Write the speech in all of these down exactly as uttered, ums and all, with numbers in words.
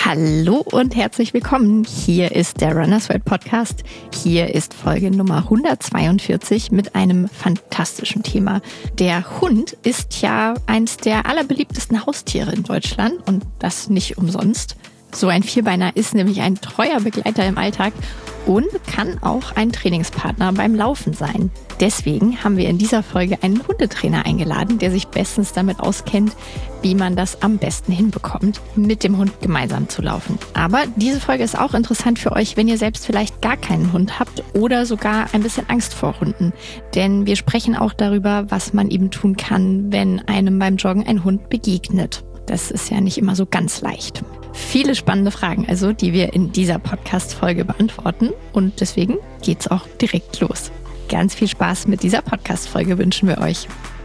Hallo und herzlich willkommen. Hier ist der Runners World Podcast. Hier ist Folge Nummer hundertzweiundvierzig mit einem fantastischen Thema. Der Hund ist ja eins der allerbeliebtesten Haustiere in Deutschland und das nicht umsonst. So ein Vierbeiner ist nämlich ein treuer Begleiter im Alltag und kann auch ein Trainingspartner beim Laufen sein. Deswegen haben wir in dieser Folge einen Hundetrainer eingeladen, der sich bestens damit auskennt, wie man das am besten hinbekommt, mit dem Hund gemeinsam zu laufen. Aber diese Folge ist auch interessant für euch, wenn ihr selbst vielleicht gar keinen Hund habt oder sogar ein bisschen Angst vor Hunden. Denn wir sprechen auch darüber, was man eben tun kann, wenn einem beim Joggen ein Hund begegnet. Das ist ja nicht immer so ganz leicht. Viele spannende Fragen also, die wir in dieser Podcast-Folge beantworten. Und deswegen geht's auch direkt los. Ganz viel Spaß mit dieser Podcast-Folge wünschen wir euch.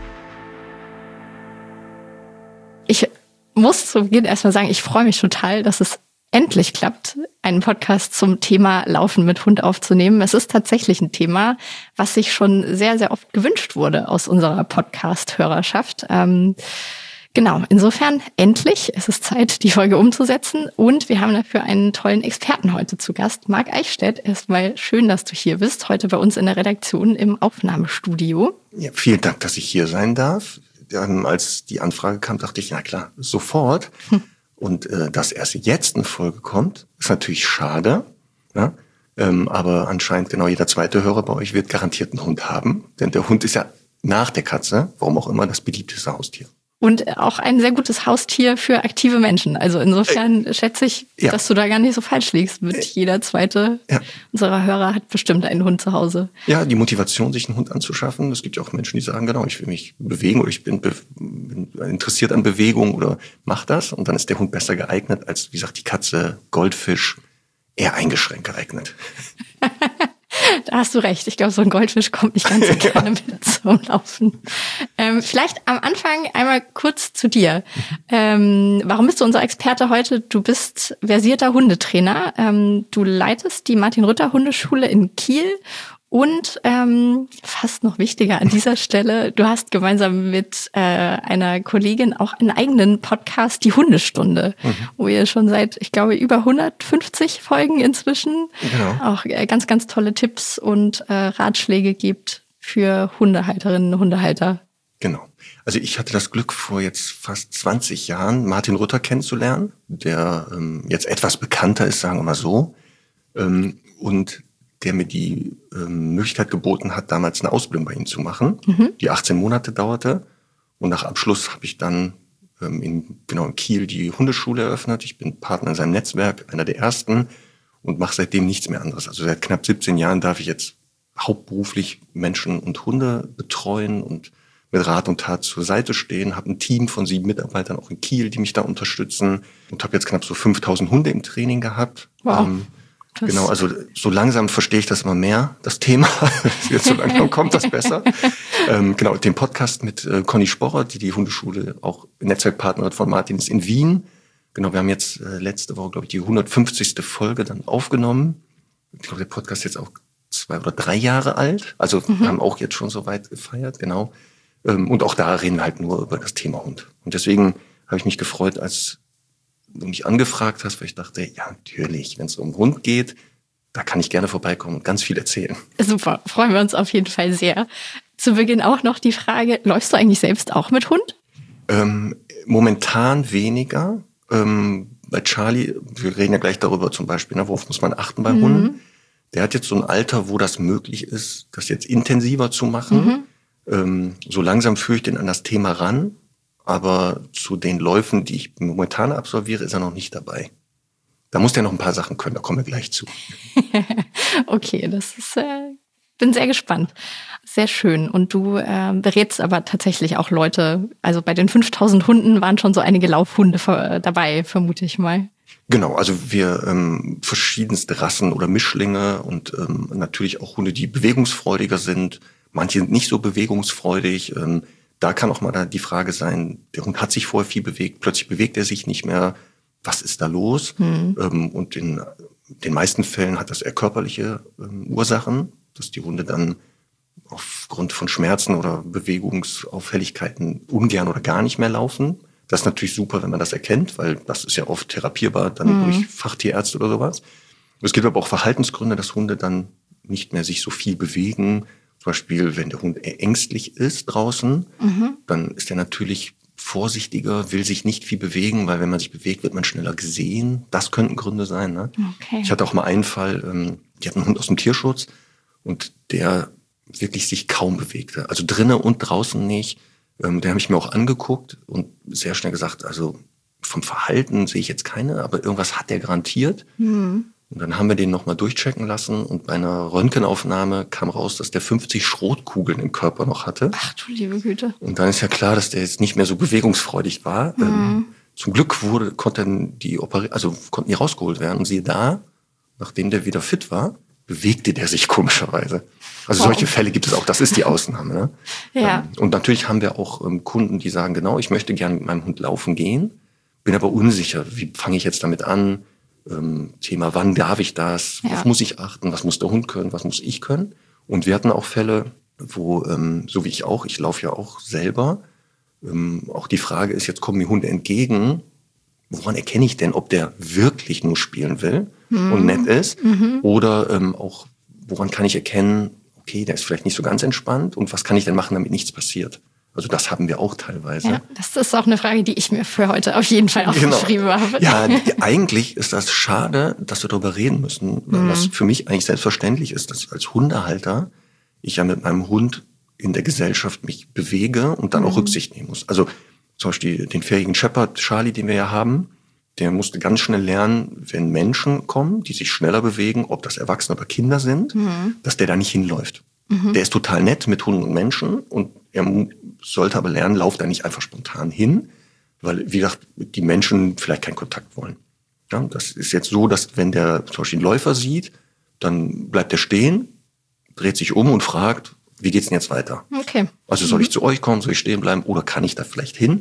Ich muss zu Beginn erstmal sagen, ich freue mich total, dass es endlich klappt, einen Podcast zum Thema Laufen mit Hund aufzunehmen. Es ist tatsächlich ein Thema, was sich schon sehr, sehr oft gewünscht wurde aus unserer Podcast-Hörerschaft. Ähm, Genau, insofern endlich, es ist Zeit, die Folge umzusetzen und wir haben dafür einen tollen Experten heute zu Gast, Marc Eichstädt. Erstmal schön, dass du hier bist, heute bei uns in der Redaktion im Aufnahmestudio. Ja, vielen Dank, dass ich hier sein darf. Dann, als die Anfrage kam, dachte ich, na klar, sofort. Hm. Und äh, dass erst jetzt eine Folge kommt, ist natürlich schade. Ja? Ähm, aber anscheinend genau jeder zweite Hörer bei euch wird garantiert einen Hund haben. Denn der Hund ist ja nach der Katze, warum auch immer, das beliebteste Haustier. Und auch ein sehr gutes Haustier für aktive Menschen. Also insofern äh, schätze ich, ja. dass du da gar nicht so falsch liegst. Mit jeder zweite ja. unserer Hörer hat bestimmt einen Hund zu Hause. Ja, die Motivation, sich einen Hund anzuschaffen. Es gibt ja auch Menschen, die sagen, genau, ich will mich bewegen oder ich bin, be- bin interessiert an Bewegung oder mach das. Und dann ist der Hund besser geeignet als, wie gesagt, die Katze, Goldfisch, eher eingeschränkt geeignet. Da hast du recht. Ich glaube, so ein Goldfisch kommt nicht ganz so gerne mit zum Laufen. Ähm, vielleicht am Anfang einmal kurz zu dir. Ähm, warum bist du unser Experte heute? Du bist versierter Hundetrainer. Ähm, du leitest die Martin-Rütter-Hundeschule in Kiel. Und ähm, fast noch wichtiger an dieser Stelle, du hast gemeinsam mit äh, einer Kollegin auch einen eigenen Podcast, die Hundestunde, mhm. wo ihr schon seit, ich glaube, über hundertfünfzig Folgen inzwischen genau. auch äh, ganz, ganz tolle Tipps und äh, Ratschläge gibt für Hundehalterinnen und Hundehalter. Genau. Also ich hatte das Glück, vor jetzt fast zwanzig Jahren Martin Rütter kennenzulernen, der ähm, jetzt etwas bekannter ist, sagen wir mal so. Ähm, und der mir die ähm, Möglichkeit geboten hat, damals eine Ausbildung bei ihm zu machen, mhm. die achtzehn Monate dauerte. Und nach Abschluss habe ich dann ähm, in, genau in Kiel die Hundeschule eröffnet. Ich bin Partner in seinem Netzwerk, einer der ersten, und mache seitdem nichts mehr anderes. Also seit knapp siebzehn Jahren darf ich jetzt hauptberuflich Menschen und Hunde betreuen und mit Rat und Tat zur Seite stehen. Habe ein Team von sieben Mitarbeitern auch in Kiel, die mich da unterstützen. Und habe jetzt knapp so fünftausend Hunde im Training gehabt. Wow. Ähm, Das genau, also so langsam verstehe ich das immer mehr, das Thema. Jetzt so langsam kommt das besser. ähm, genau, den Podcast mit äh, Conny Sporrer, die die Hundeschule auch Netzwerkpartnerin von Martin ist in Wien. Genau, wir haben jetzt äh, letzte Woche, glaube ich, die hundertfünfzigste Folge dann aufgenommen. Ich glaube, der Podcast ist jetzt auch zwei oder drei Jahre alt. Also mhm. wir haben auch jetzt schon so weit gefeiert, genau. Ähm, und auch da reden wir halt nur über das Thema Hund. Und deswegen habe ich mich gefreut, als du mich angefragt hast, weil ich dachte, ja, natürlich, wenn es um Hund geht, da kann ich gerne vorbeikommen und ganz viel erzählen. Super, freuen wir uns auf jeden Fall sehr. Zu Beginn auch noch die Frage, läufst du eigentlich selbst auch mit Hund? Ähm, momentan weniger. Ähm, bei Charlie, wir reden ja gleich darüber zum Beispiel, ne, worauf muss man achten bei mhm. Hunden. Der hat jetzt so ein Alter, wo das möglich ist, das jetzt intensiver zu machen. Mhm. Ähm, so langsam führe ich den an das Thema ran. Aber zu den Läufen, die ich momentan absolviere, ist er noch nicht dabei. Da muss der noch ein paar Sachen können, da kommen wir gleich zu. Okay, das ist, äh, bin sehr gespannt. Sehr schön. Und du äh, berätst aber tatsächlich auch Leute, also bei den fünftausend Hunden waren schon so einige Laufhunde für, dabei, vermute ich mal. Genau, also wir ähm, verschiedenste Rassen oder Mischlinge und ähm, natürlich auch Hunde, die bewegungsfreudiger sind. Manche sind nicht so bewegungsfreudig. Ähm, Da kann auch mal die Frage sein, der Hund hat sich vorher viel bewegt, plötzlich bewegt er sich nicht mehr. Was ist da los? Mhm. Und in den meisten Fällen hat das eher körperliche Ursachen, dass die Hunde dann aufgrund von Schmerzen oder Bewegungsauffälligkeiten ungern oder gar nicht mehr laufen. Das ist natürlich super, wenn man das erkennt, weil das ist ja oft therapierbar dann mhm. durch Fachtierärzte oder sowas. Es gibt aber auch Verhaltensgründe, dass Hunde dann nicht mehr sich so viel bewegen. Zum Beispiel, wenn der Hund ängstlich ist draußen, mhm. dann ist er natürlich vorsichtiger, will sich nicht viel bewegen, weil wenn man sich bewegt, wird man schneller gesehen. Das könnten Gründe sein. Ne? Okay. Ich hatte auch mal einen Fall, ähm, die hatten einen Hund aus dem Tierschutz und der wirklich sich kaum bewegte. Also drinnen und draußen nicht. Ähm, den habe ich mir auch angeguckt und sehr schnell gesagt, also vom Verhalten sehe ich jetzt keine, aber irgendwas hat der garantiert. Mhm. Und dann haben wir den nochmal durchchecken lassen und bei einer Röntgenaufnahme kam raus, dass der fünfzig Schrotkugeln im Körper noch hatte. Ach du liebe Güte. Und dann ist ja klar, dass der jetzt nicht mehr so bewegungsfreudig war. Mhm. Ähm, zum Glück wurde, konnten die operi- also konnten die rausgeholt werden. Und siehe da, nachdem der wieder fit war, bewegte der sich komischerweise. Also wow. solche Fälle gibt es auch, das ist die Ausnahme. Ne? Ja. Ähm, und natürlich haben wir auch ähm, Kunden, die sagen, genau, ich möchte gerne mit meinem Hund laufen gehen, bin aber unsicher, wie fange ich jetzt damit an? Ähm, Thema, wann darf ich das? Ja. Worauf muss ich achten? Was muss der Hund können? Was muss ich können? Und wir hatten auch Fälle, wo, ähm, so wie ich auch, ich laufe ja auch selber, ähm, auch die Frage ist, jetzt kommen mir Hunde entgegen, woran erkenne ich denn, ob der wirklich nur spielen will mhm. und nett ist? Mhm. Oder ähm, auch, woran kann ich erkennen, okay, der ist vielleicht nicht so ganz entspannt und was kann ich denn machen, damit nichts passiert? Also das haben wir auch teilweise. Ja, das ist auch eine Frage, die ich mir für heute auf jeden Fall aufgeschrieben genau. habe. Ja, die, eigentlich ist das schade, dass wir darüber reden müssen, weil mhm. das für mich eigentlich selbstverständlich ist, dass als Hundehalter ich ja mit meinem Hund in der Gesellschaft mich bewege und dann mhm. auch Rücksicht nehmen muss. Also zum Beispiel den fähigen Shepherd Charlie, den wir ja haben, der musste ganz schnell lernen, wenn Menschen kommen, die sich schneller bewegen, ob das Erwachsene oder Kinder sind, mhm. dass der da nicht hinläuft. Mhm. Der ist total nett mit Hunden und Menschen und er sollte aber lernen, lauft da nicht einfach spontan hin, weil, wie gesagt, die Menschen vielleicht keinen Kontakt wollen. Ja, das ist jetzt so, dass wenn der zum Beispiel einen Läufer sieht, dann bleibt er stehen, dreht sich um und fragt, wie geht's denn jetzt weiter? Okay. Also soll ich zu euch kommen, soll ich stehen bleiben oder kann ich da vielleicht hin?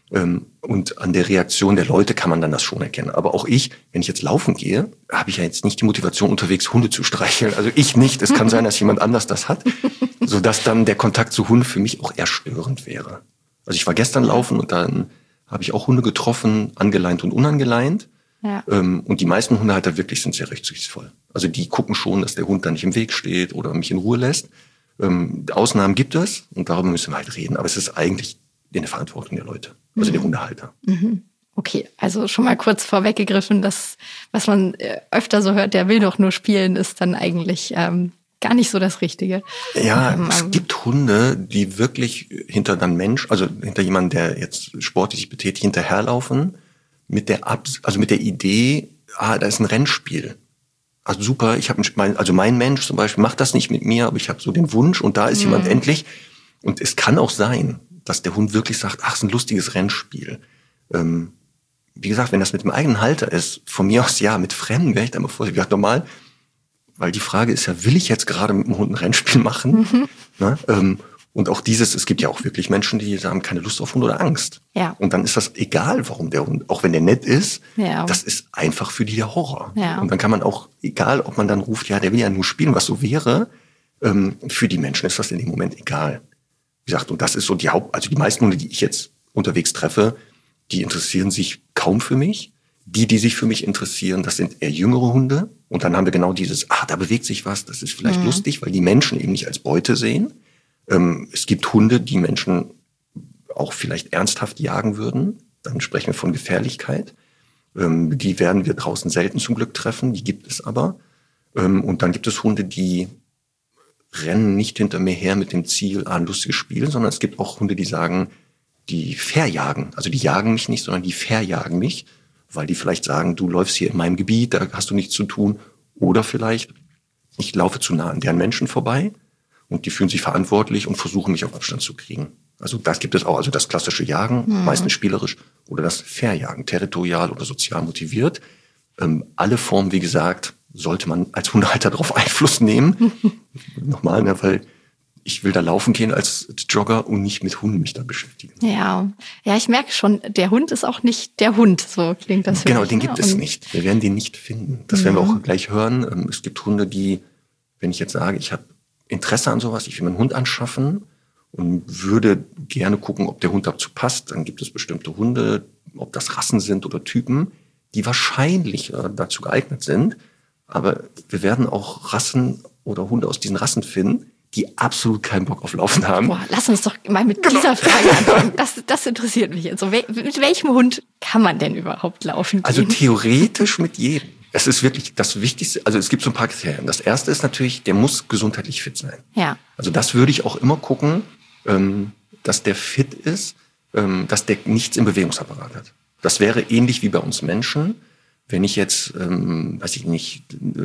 Und an der Reaktion der Leute kann man dann das schon erkennen. Aber auch ich, wenn ich jetzt laufen gehe, habe ich ja jetzt nicht die Motivation, unterwegs Hunde zu streicheln. Also ich nicht. Es kann sein, dass jemand anders das hat, sodass dann der Kontakt zu Hunden für mich auch eher störend wäre. Also ich war gestern laufen und dann habe ich auch Hunde getroffen, angeleint und unangeleint. Ja. Und die meisten Hundehalter wirklich sind sehr rücksichtsvoll. Also die gucken schon, dass der Hund da nicht im Weg steht oder mich in Ruhe lässt. Ausnahmen gibt es und darüber müssen wir halt reden. Aber es ist eigentlich in der Verantwortung der Leute, also mhm. der Hundehalter. Mhm. Okay, also schon mal kurz vorweggegriffen, das, was man öfter so hört, der will doch nur spielen, ist dann eigentlich ähm, gar nicht so das Richtige. Ja, ähm, es gibt Hunde, die wirklich hinter dann Mensch, also hinter jemandem, der jetzt sportlich sich betätigt, hinterherlaufen, mit der Abs- also mit der Idee, ah, da ist ein Rennspiel. Also super, ich habe mein, also mein Mensch zum Beispiel macht das nicht mit mir, aber ich habe so den Wunsch und da ist mhm. jemand endlich. Und es kann auch sein, dass der Hund wirklich sagt, ach, ist ein lustiges Rennspiel. Ähm, wie gesagt, wenn das mit dem eigenen Halter ist, von mir aus ja, mit Fremden wäre ich da immer vorsichtig. Normal, weil die Frage ist ja, will ich jetzt gerade mit dem Hund ein Rennspiel machen? Mhm. Ne? Ähm, und auch dieses, es gibt ja auch wirklich Menschen, die haben keine Lust auf Hund oder Angst. Ja. Und dann ist das egal, warum der Hund, auch wenn der nett ist, ja. das ist einfach für die der Horror. Ja. Und dann kann man auch, egal ob man dann ruft, ja, der will ja nur spielen, was so wäre, ähm, für die Menschen ist das in dem Moment egal. Wie gesagt, und das ist so die Haupt, also die meisten Hunde, die ich jetzt unterwegs treffe, die interessieren sich kaum für mich. Die, die sich für mich interessieren, das sind eher jüngere Hunde. Und dann haben wir genau dieses, ah, da bewegt sich was, das ist vielleicht mhm. lustig, weil die Menschen eben nicht als Beute sehen. Ähm, es gibt Hunde, die Menschen auch vielleicht ernsthaft jagen würden. Dann sprechen wir von Gefährlichkeit. Ähm, die werden wir draußen selten zum Glück treffen, die gibt es aber. Ähm, und dann gibt es Hunde, die rennen nicht hinter mir her mit dem Ziel, ah, ein lustiges Spiel, sondern es gibt auch Hunde, die sagen, die verjagen. Also die jagen mich nicht, sondern die verjagen mich, weil die vielleicht sagen, du läufst hier in meinem Gebiet, da hast du nichts zu tun. Oder vielleicht, ich laufe zu nah an deren Menschen vorbei und die fühlen sich verantwortlich und versuchen, mich auf Abstand zu kriegen. Also das gibt es auch, also das klassische Jagen, mhm. meistens spielerisch, oder das Verjagen, territorial oder sozial motiviert. Ähm, alle Formen, wie gesagt, sollte man als Hundehalter darauf Einfluss nehmen. Nochmal, ne, weil ich will da laufen gehen als Jogger und nicht mit Hunden mich da beschäftigen. Ja, ja, ich merke schon, der Hund ist auch nicht der Hund, so klingt das. Genau, den gibt es nicht. Wir werden den nicht finden. Das mhm. werden wir auch gleich hören. Es gibt Hunde, die, wenn ich jetzt sage, ich habe Interesse an sowas, ich will meinen Hund anschaffen und würde gerne gucken, ob der Hund dazu passt. Dann gibt es bestimmte Hunde, ob das Rassen sind oder Typen, die wahrscheinlich äh, dazu geeignet sind. Aber wir werden auch Rassen oder Hunde aus diesen Rassen finden, die absolut keinen Bock auf Laufen haben. Boah, lass uns doch mal mit genau. dieser Frage anfangen. Das, das interessiert mich jetzt. So, mit welchem Hund kann man denn überhaupt laufen gehen? Also theoretisch mit jedem. Es ist wirklich das Wichtigste. Also es gibt so ein paar Kriterien. Das erste ist natürlich, der muss gesundheitlich fit sein. Ja. Also das würde ich auch immer gucken, dass der fit ist, dass der nichts im Bewegungsapparat hat. Das wäre ähnlich wie bei uns Menschen. Wenn ich jetzt, ähm, weiß ich nicht,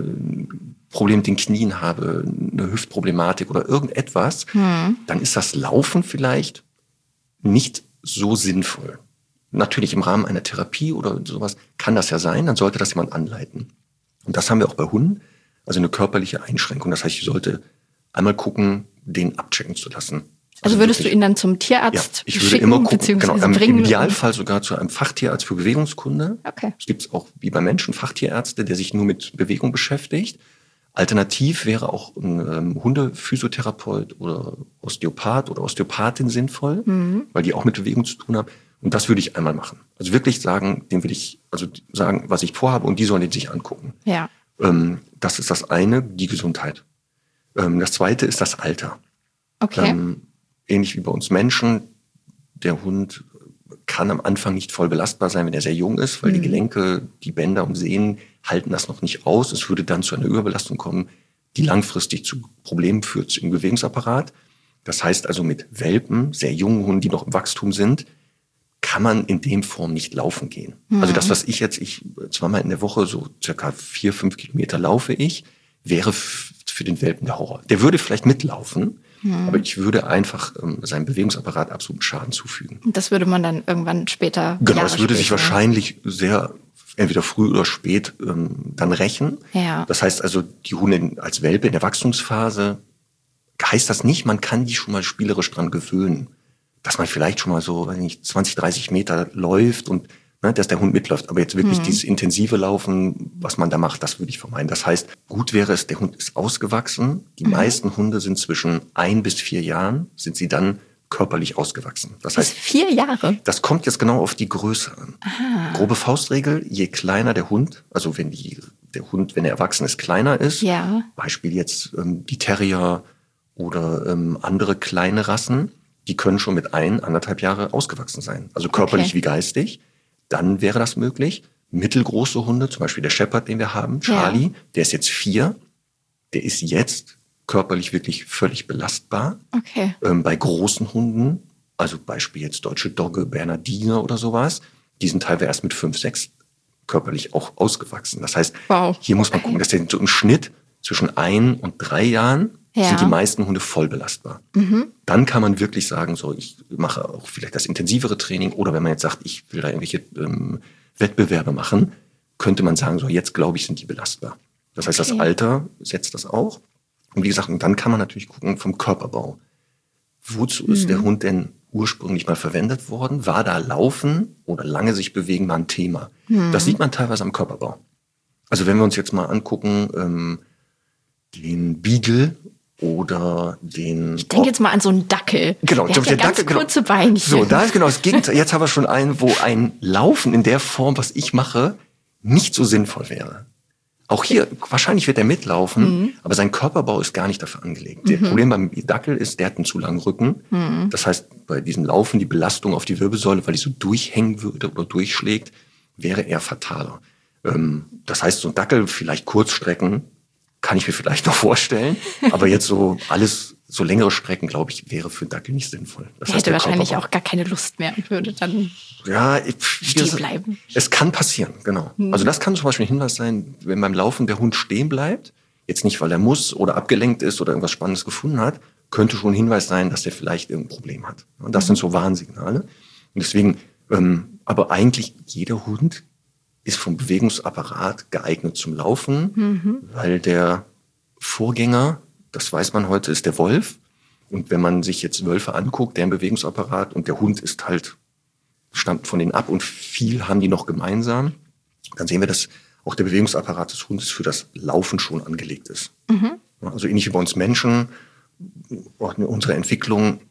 ein Problem mit den Knien habe, eine Hüftproblematik oder irgendetwas, hm. dann ist das Laufen vielleicht nicht so sinnvoll. Natürlich im Rahmen einer Therapie oder sowas kann das ja sein, dann sollte das jemand anleiten. Und das haben wir auch bei Hunden, also eine körperliche Einschränkung. Das heißt, ich sollte einmal gucken, den abchecken zu lassen. Also, also würdest wirklich, du ihn dann zum Tierarzt ja, ich würde schicken, immer gucken, beziehungsweise genau, bringen? Im Idealfall sogar zu einem Fachtierarzt für Bewegungskunde. Okay. Es gibt auch, wie bei Menschen, Fachtierärzte, der sich nur mit Bewegung beschäftigt. Alternativ wäre auch ein ähm, Hundephysiotherapeut oder Osteopath oder Osteopathin sinnvoll, mhm. weil die auch mit Bewegung zu tun haben. Und das würde ich einmal machen. Also wirklich sagen, dem will ich also sagen, was ich vorhabe, und die sollen den sich angucken. Ja. Ähm, das ist das eine, die Gesundheit. Ähm, das zweite ist das Alter. Okay. Ähm, ähnlich wie bei uns Menschen. Der Hund kann am Anfang nicht voll belastbar sein, wenn er sehr jung ist, weil mhm. die Gelenke, die Bänder und Sehnen halten das noch nicht aus. Es würde dann zu einer Überbelastung kommen, die langfristig zu Problemen führt im Bewegungsapparat. Das heißt also, mit Welpen, sehr jungen Hunden, die noch im Wachstum sind, kann man in dem Form nicht laufen gehen. Mhm. Also das, was ich jetzt, ich zweimal in der Woche so circa vier, fünf Kilometer laufe ich, wäre f- für den Welpen der Horror. Der würde vielleicht mitlaufen, mhm. aber ich würde einfach ähm, seinem Bewegungsapparat absoluten Schaden zufügen. Das würde man dann irgendwann später... Genau, Jahre es würde später. sich wahrscheinlich sehr, entweder früh oder spät, ähm, dann rächen. Ja. Das heißt also, die Hunde als Welpe in der Wachstumsphase, heißt das nicht, man kann die schon mal spielerisch dran gewöhnen. Dass man vielleicht schon mal so, weiß nicht, zwanzig, dreißig Meter läuft und ne, dass der Hund mitläuft. Aber jetzt wirklich mhm. dieses intensive Laufen, was man da macht, das würde ich vermeiden. Das heißt, gut wäre es, der Hund ist ausgewachsen. Die mhm. meisten Hunde sind zwischen ein bis vier Jahren, sind sie dann körperlich ausgewachsen. Das heißt, bis vier Jahre? Das kommt jetzt genau auf die Größe an. Aha. Grobe Faustregel, je kleiner der Hund, also wenn die, der Hund, wenn er erwachsen ist, kleiner ist, ja. Beispiel jetzt ähm, die Terrier oder ähm, andere kleine Rassen, die können schon mit ein, anderthalb Jahre ausgewachsen sein. Also körperlich okay. wie geistig. Dann wäre das möglich. Mittelgroße Hunde, zum Beispiel der Shepherd, den wir haben, Charlie, ja. der ist jetzt vier. Der ist jetzt körperlich wirklich völlig belastbar. Okay. Ähm, bei großen Hunden, also Beispiel jetzt Deutsche Dogge, Bernardiner oder sowas, die sind teilweise erst mit fünf, sechs körperlich auch ausgewachsen. Das heißt, wow. hier muss man okay. gucken, dass der so im Schnitt zwischen ein und drei Jahren ja. sind die meisten Hunde voll belastbar. Mhm. Dann kann man wirklich sagen, so ich mache auch vielleicht das intensivere Training, oder wenn man jetzt sagt, ich will da irgendwelche ähm, Wettbewerbe machen, könnte man sagen, so jetzt glaube ich, sind die belastbar. Das heißt, okay. das Alter setzt das auch. Und wie gesagt, und dann kann man natürlich gucken vom Körperbau. Wozu mhm. ist der Hund denn ursprünglich mal verwendet worden? War da Laufen oder lange sich bewegen mal ein Thema? Mhm. Das sieht man teilweise am Körperbau. Also wenn wir uns jetzt mal angucken, ähm, den Beagle oder den... Ich denke jetzt mal an so einen Dackel. Genau, der hat ja ganz Dackel, kurze genau. Beinchen. So, da ist genau das Gegenteil. Jetzt haben wir schon einen, wo ein Laufen in der Form, was ich mache, nicht so sinnvoll wäre. Auch hier, wahrscheinlich wird er mitlaufen, mhm. aber sein Körperbau ist gar nicht dafür angelegt. Mhm. Das Problem beim Dackel ist, der hat einen zu langen Rücken. Mhm. Das heißt, bei diesem Laufen, die Belastung auf die Wirbelsäule, weil die so durchhängen würde oder durchschlägt, wäre eher fataler. Das heißt, so ein Dackel, vielleicht Kurzstrecken, kann ich mir vielleicht noch vorstellen. Aber jetzt so alles, so längere Strecken, glaube ich, wäre für einen Dackel nicht sinnvoll. Das er heißt, hätte wahrscheinlich Körperbau auch gar keine Lust mehr und würde dann ja, ich, stehen bleiben. Es kann passieren, genau. Mhm. Also das kann zum Beispiel ein Hinweis sein, wenn beim Laufen der Hund stehen bleibt, jetzt nicht, weil er muss oder abgelenkt ist oder irgendwas Spannendes gefunden hat, könnte schon ein Hinweis sein, dass er vielleicht irgendein Problem hat. Und das mhm. sind so Warnsignale. Und deswegen, ähm, aber eigentlich jeder Hund ist vom Bewegungsapparat geeignet zum Laufen, mhm. weil der Vorgänger, das weiß man heute, ist der Wolf. Und wenn man sich jetzt Wölfe anguckt, deren Bewegungsapparat, und der Hund ist halt, stammt von denen ab und viel haben die noch gemeinsam, dann sehen wir, dass auch der Bewegungsapparat des Hundes für das Laufen schon angelegt ist. Mhm. Also ähnlich wie bei uns Menschen, unsere Entwicklung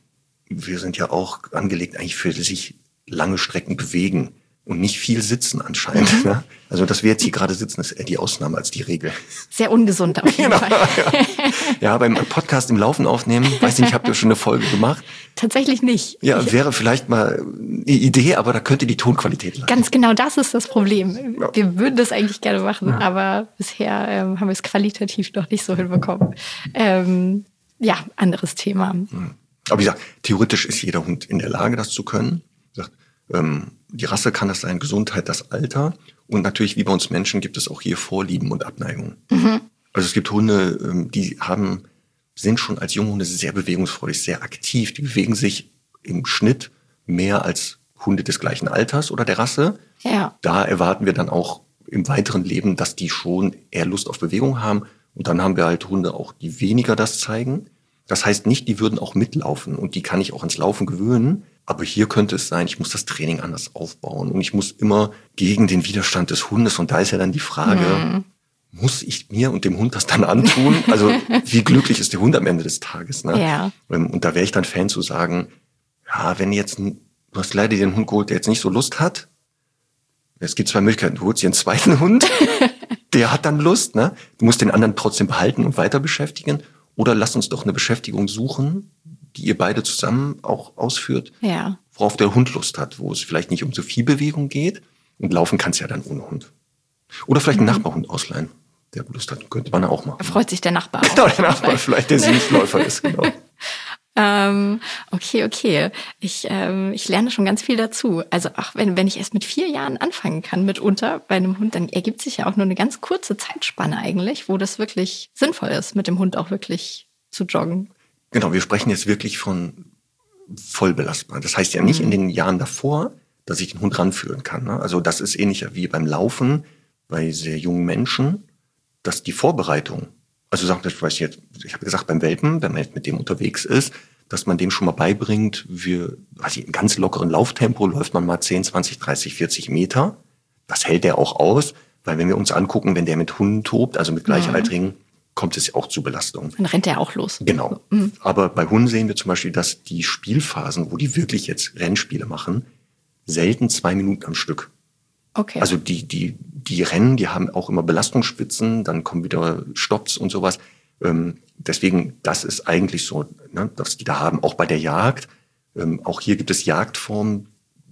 wir sind ja auch angelegt eigentlich für sich lange Strecken bewegen und nicht viel sitzen anscheinend. Mhm. Ne? Also, dass wir jetzt hier gerade sitzen, ist eher die Ausnahme als die Regel. Sehr ungesund auf jeden genau, Fall. Ja. ja, beim Podcast im Laufen aufnehmen, weiß nicht, habt ihr schon eine Folge gemacht? Tatsächlich nicht. Ja, ich wäre vielleicht mal eine Idee, aber da könnte die Tonqualität leiden. Ganz genau, das ist das Problem. Ja. Wir würden das eigentlich gerne machen, ja. aber bisher ähm, haben wir es qualitativ noch nicht so hinbekommen. Ähm, ja, anderes Thema. Mhm. Aber wie gesagt, theoretisch ist jeder Hund in der Lage, das zu können. Wie gesagt, ähm, die Rasse kann das sein, Gesundheit, das Alter. Und natürlich, wie bei uns Menschen, gibt es auch hier Vorlieben und Abneigungen. Mhm. Also es gibt Hunde, ähm, die haben, sind schon als Junghunde sehr bewegungsfreudig, sehr aktiv. Die bewegen sich im Schnitt mehr als Hunde des gleichen Alters oder der Rasse. Ja. Da erwarten wir dann auch im weiteren Leben, dass die schon eher Lust auf Bewegung haben. Und dann haben wir halt Hunde auch, die weniger das zeigen. Das heißt nicht, die würden auch mitlaufen und die kann ich auch ans Laufen gewöhnen. Aber hier könnte es sein, ich muss das Training anders aufbauen und ich muss immer gegen den Widerstand des Hundes. Und da ist ja dann die Frage, mhm. muss ich mir und dem Hund das dann antun? Also wie glücklich ist der Hund am Ende des Tages? Ne? Ja. Und da wäre ich dann Fan zu sagen, ja, wenn jetzt, du hast leider den Hund geholt, der jetzt nicht so Lust hat. Es gibt zwei Möglichkeiten, du holst dir einen zweiten Hund, der hat dann Lust. Ne? Du musst den anderen trotzdem behalten und weiter beschäftigen. Oder lasst uns doch eine Beschäftigung suchen, die ihr beide zusammen auch ausführt, ja. worauf der Hund Lust hat, wo es vielleicht nicht um so viel Bewegung geht. Und laufen kannst ja dann ohne Hund. Oder vielleicht einen mhm. Nachbarhund ausleihen, der Lust hat, könnte man auch machen. Da freut sich der Nachbar auch. Genau, der Nachbar vielleicht, der Süßläufer ist, genau. Ähm, okay, okay. Ich, ähm, ich lerne schon ganz viel dazu. Also ach, wenn, wenn ich erst mit vier Jahren anfangen kann mitunter bei einem Hund, dann ergibt sich ja auch nur eine ganz kurze Zeitspanne eigentlich, wo das wirklich sinnvoll ist, mit dem Hund auch wirklich zu joggen. Genau, wir sprechen jetzt wirklich von voll belastbar. Das heißt ja nicht mhm. in den Jahren davor, dass ich den Hund ranführen kann. Ne? Also das ist ähnlicher wie beim Laufen bei sehr jungen Menschen, dass die Vorbereitung, also sagt, ich weiß jetzt, ich habe gesagt, beim Welpen, wenn man jetzt mit dem unterwegs ist, dass man dem schon mal beibringt, wir, also im ganz lockeren Lauftempo läuft man mal zehn, zwanzig, dreißig, vierzig Meter. Das hält der auch aus, weil wenn wir uns angucken, wenn der mit Hunden tobt, also mit Gleichaltrigen, mhm. kommt es ja auch zu Belastungen. Dann rennt der auch los. Genau. Mhm. Aber bei Hunden sehen wir zum Beispiel, dass die Spielphasen, wo die wirklich jetzt Rennspiele machen, selten zwei Minuten am Stück. Okay. Also die, die, die Rennen, die haben auch immer Belastungsspitzen, dann kommen wieder Stopps und sowas. Ähm, deswegen, das ist eigentlich so, ne, dass die da haben, auch bei der Jagd. Ähm, auch hier gibt es Jagdformen.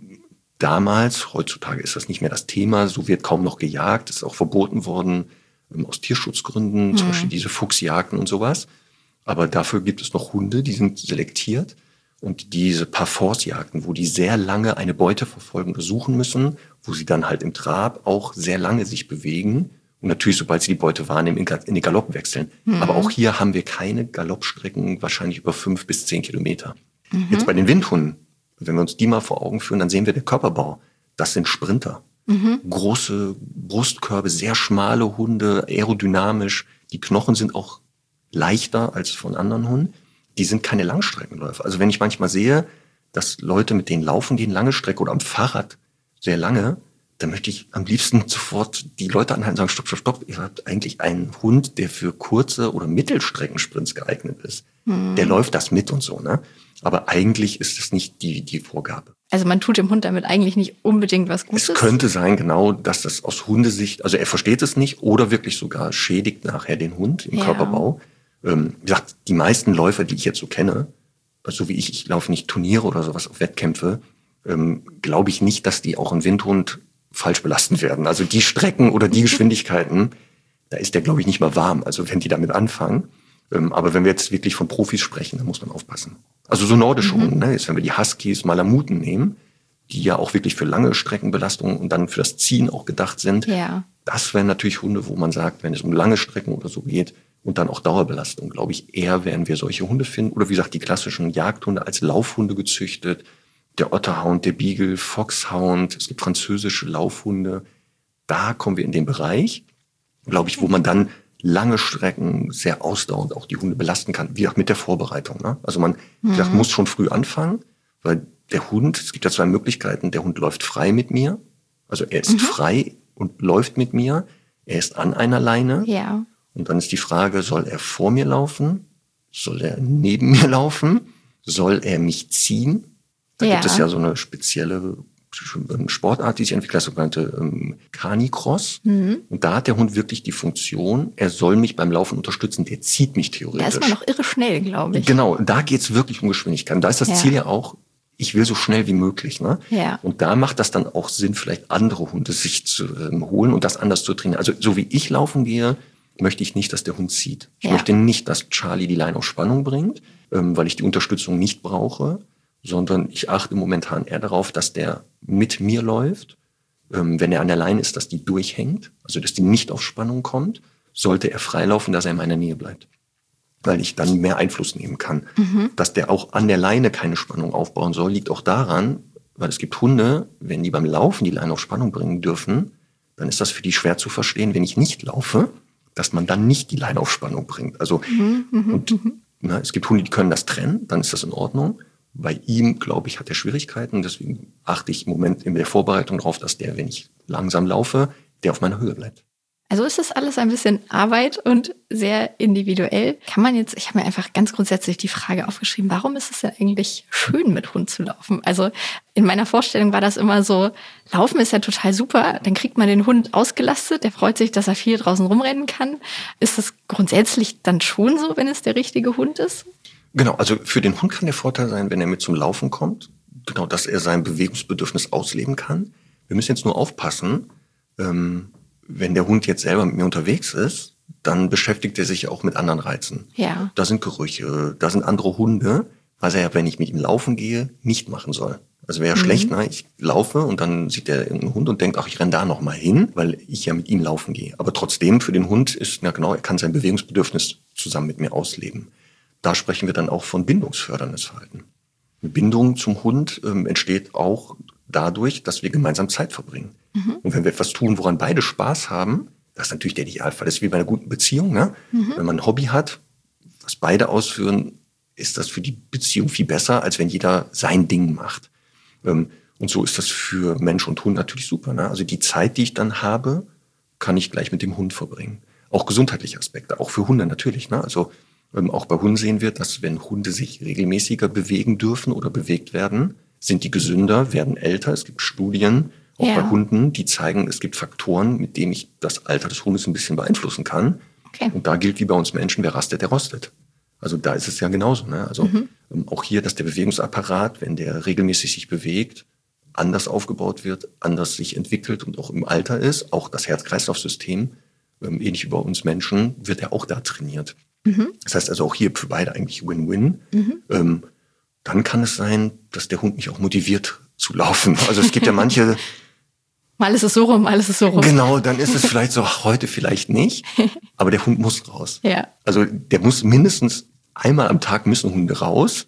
Damals, heutzutage ist das nicht mehr das Thema, so wird kaum noch gejagt, ist auch verboten worden, ähm, aus Tierschutzgründen, mhm. zum Beispiel diese Fuchsjagden und sowas. Aber dafür gibt es noch Hunde, die sind selektiert. Und diese Parforce-Jagden, wo die sehr lange eine Beute verfolgen oder suchen müssen, wo sie dann halt im Trab auch sehr lange sich bewegen und natürlich, sobald sie die Beute wahrnehmen, in den Galopp wechseln. Mhm. Aber auch hier haben wir keine Galoppstrecken, wahrscheinlich über fünf bis zehn Kilometer. Mhm. Jetzt bei den Windhunden, wenn wir uns die mal vor Augen führen, dann sehen wir der Körperbau. Das sind Sprinter. Mhm. Große Brustkörbe, sehr schmale Hunde, aerodynamisch. Die Knochen sind auch leichter als von anderen Hunden. Die sind keine Langstreckenläufer. Also wenn ich manchmal sehe, dass Leute mit denen laufen, die eine lange Strecke oder am Fahrrad sehr lange, dann möchte ich am liebsten sofort die Leute anhalten und sagen, stopp, stopp, stopp, ihr habt eigentlich einen Hund, der für kurze oder Mittelstreckensprints geeignet ist. Hm. Der läuft das mit und so, ne? Aber eigentlich ist das nicht die, die Vorgabe. Also man tut dem Hund damit eigentlich nicht unbedingt was Gutes? Es könnte sein, genau, dass das aus Hundesicht, also er versteht es nicht oder wirklich sogar schädigt nachher den Hund im ja. Körperbau. Ähm, wie gesagt, die meisten Läufer, die ich jetzt so kenne, so wie ich, ich laufe nicht Turniere oder sowas auf Wettkämpfe, ähm, glaube ich nicht, dass die auch einen Windhund falsch belasten werden. Also die Strecken oder die Geschwindigkeiten, da ist der, glaube ich, nicht mal warm. Also wenn die damit anfangen. Ähm, aber wenn wir jetzt wirklich von Profis sprechen, dann muss man aufpassen. Also so nordische mhm. Hunde, ne? Jetzt wenn wir die Huskies, Malamuten nehmen, die ja auch wirklich für lange Streckenbelastungen und dann für das Ziehen auch gedacht sind. Ja. Das wären natürlich Hunde, wo man sagt, wenn es um lange Strecken oder so geht und dann auch Dauerbelastung, glaube ich, eher werden wir solche Hunde finden. Oder wie gesagt, die klassischen Jagdhunde als Laufhunde gezüchtet. Der Otterhound, der Beagle, Foxhound, es gibt französische Laufhunde. Da kommen wir in den Bereich, glaube ich, wo man dann lange Strecken sehr ausdauernd auch die Hunde belasten kann, wie gesagt, mit der Vorbereitung. Ne? Also man wie gesagt, mhm. muss schon früh anfangen, weil der Hund, es gibt ja zwei Möglichkeiten, der Hund läuft frei mit mir, also er ist mhm. frei und läuft mit mir, er ist an einer Leine. Ja. Und dann ist die Frage, soll er vor mir laufen, soll er neben mir laufen soll er mich ziehen? Da ja. gibt es ja so eine spezielle Sportart, die sich entwickelt, das sogenannte ähm, Canicross. Mhm. Und da hat der Hund wirklich die Funktion, er soll mich beim Laufen unterstützen, der zieht mich theoretisch. Da ist man noch irre schnell, glaube ich. Genau, da geht's wirklich um Geschwindigkeit. Und da ist das ja. Ziel ja auch, ich will so schnell wie möglich. Ne? Ja. Und da macht das dann auch Sinn, vielleicht andere Hunde sich zu ähm, holen und das anders zu trainieren. Also so wie ich laufen gehe, möchte ich nicht, dass der Hund zieht. Ich ja. möchte nicht, dass Charlie die Leine auf Spannung bringt, ähm, weil ich die Unterstützung nicht brauche, sondern ich achte momentan eher darauf, dass der mit mir läuft. Ähm, wenn er an der Leine ist, dass die durchhängt, also dass die nicht auf Spannung kommt, sollte er freilaufen, dass er in meiner Nähe bleibt. Weil ich dann mehr Einfluss nehmen kann. Mhm. Dass der auch an der Leine keine Spannung aufbauen soll, liegt auch daran, weil es gibt Hunde, wenn die beim Laufen die Leine auf Spannung bringen dürfen, dann ist das für die schwer zu verstehen, wenn ich nicht laufe, dass man dann nicht die Leine auf Spannung bringt. Also mhm, und, mhm. Na, es gibt Hunde, die können das trennen, dann ist das in Ordnung. Bei ihm, glaube ich, hat er Schwierigkeiten. Deswegen achte ich im Moment in der Vorbereitung darauf, dass der, wenn ich langsam laufe, der auf meiner Höhe bleibt. Also ist das alles ein bisschen Arbeit und sehr individuell. Kann man jetzt, ich habe mir einfach ganz grundsätzlich die Frage aufgeschrieben, warum ist es denn eigentlich schön, mit Hund zu laufen? Also in meiner Vorstellung war das immer so, Laufen ist ja total super, dann kriegt man den Hund ausgelastet, der freut sich, dass er viel draußen rumrennen kann. Ist das grundsätzlich dann schon so, wenn es der richtige Hund ist? Genau, also für den Hund kann der Vorteil sein, wenn er mit zum Laufen kommt, genau, dass er sein Bewegungsbedürfnis ausleben kann. Wir müssen jetzt nur aufpassen, ähm, wenn der Hund jetzt selber mit mir unterwegs ist, dann beschäftigt er sich auch mit anderen Reizen. Ja. Da sind Gerüche, da sind andere Hunde, was er ja, wenn ich mit ihm laufen gehe, nicht machen soll. Also wäre ja mhm. schlecht, ne? Ich laufe und dann sieht er irgendeinen Hund und denkt, ach, ich renne da noch mal hin, weil ich ja mit ihm laufen gehe. Aber trotzdem, für den Hund ist, na genau, er kann sein Bewegungsbedürfnis zusammen mit mir ausleben. Da sprechen wir dann auch von bindungsförderndes Verhalten. Eine Bindung zum Hund ähm, entsteht auch dadurch, dass wir gemeinsam Zeit verbringen. Mhm. Und wenn wir etwas tun, woran beide Spaß haben, das ist natürlich der Idealfall. Das ist wie bei einer guten Beziehung. Ne? Mhm. Wenn man ein Hobby hat, was beide ausführen, ist das für die Beziehung viel besser, als wenn jeder sein Ding macht. Ähm, und so ist das für Mensch und Hund natürlich super. Ne? Also die Zeit, die ich dann habe, kann ich gleich mit dem Hund verbringen. Auch gesundheitliche Aspekte, auch für Hunde natürlich. Ne? Also ähm, auch bei Hunden sehen wir, dass wenn Hunde sich regelmäßiger bewegen dürfen oder bewegt werden, sind die gesünder, werden älter. Es gibt Studien, auch ja. bei Hunden, die zeigen, es gibt Faktoren, mit denen ich das Alter des Hundes ein bisschen beeinflussen kann. Okay. Und da gilt wie bei uns Menschen, wer rastet, der rostet. Also da ist es ja genauso. Ne? Also mhm. ähm, auch hier, dass der Bewegungsapparat, wenn der regelmäßig sich bewegt, anders aufgebaut wird, anders sich entwickelt und auch im Alter ist. Auch das Herz-Kreislauf-System, ähm, ähnlich wie bei uns Menschen, wird ja auch da trainiert. Mhm. Das heißt also auch hier für beide eigentlich Win-Win. Mhm. Ähm, dann kann es sein, dass der Hund mich auch motiviert zu laufen. Also es gibt ja manche... Mal ist es so rum, mal ist es so rum. Genau, dann ist es vielleicht so, ach, heute vielleicht nicht, aber der Hund muss raus. Ja. Also der muss mindestens einmal am Tag müssen Hunde raus,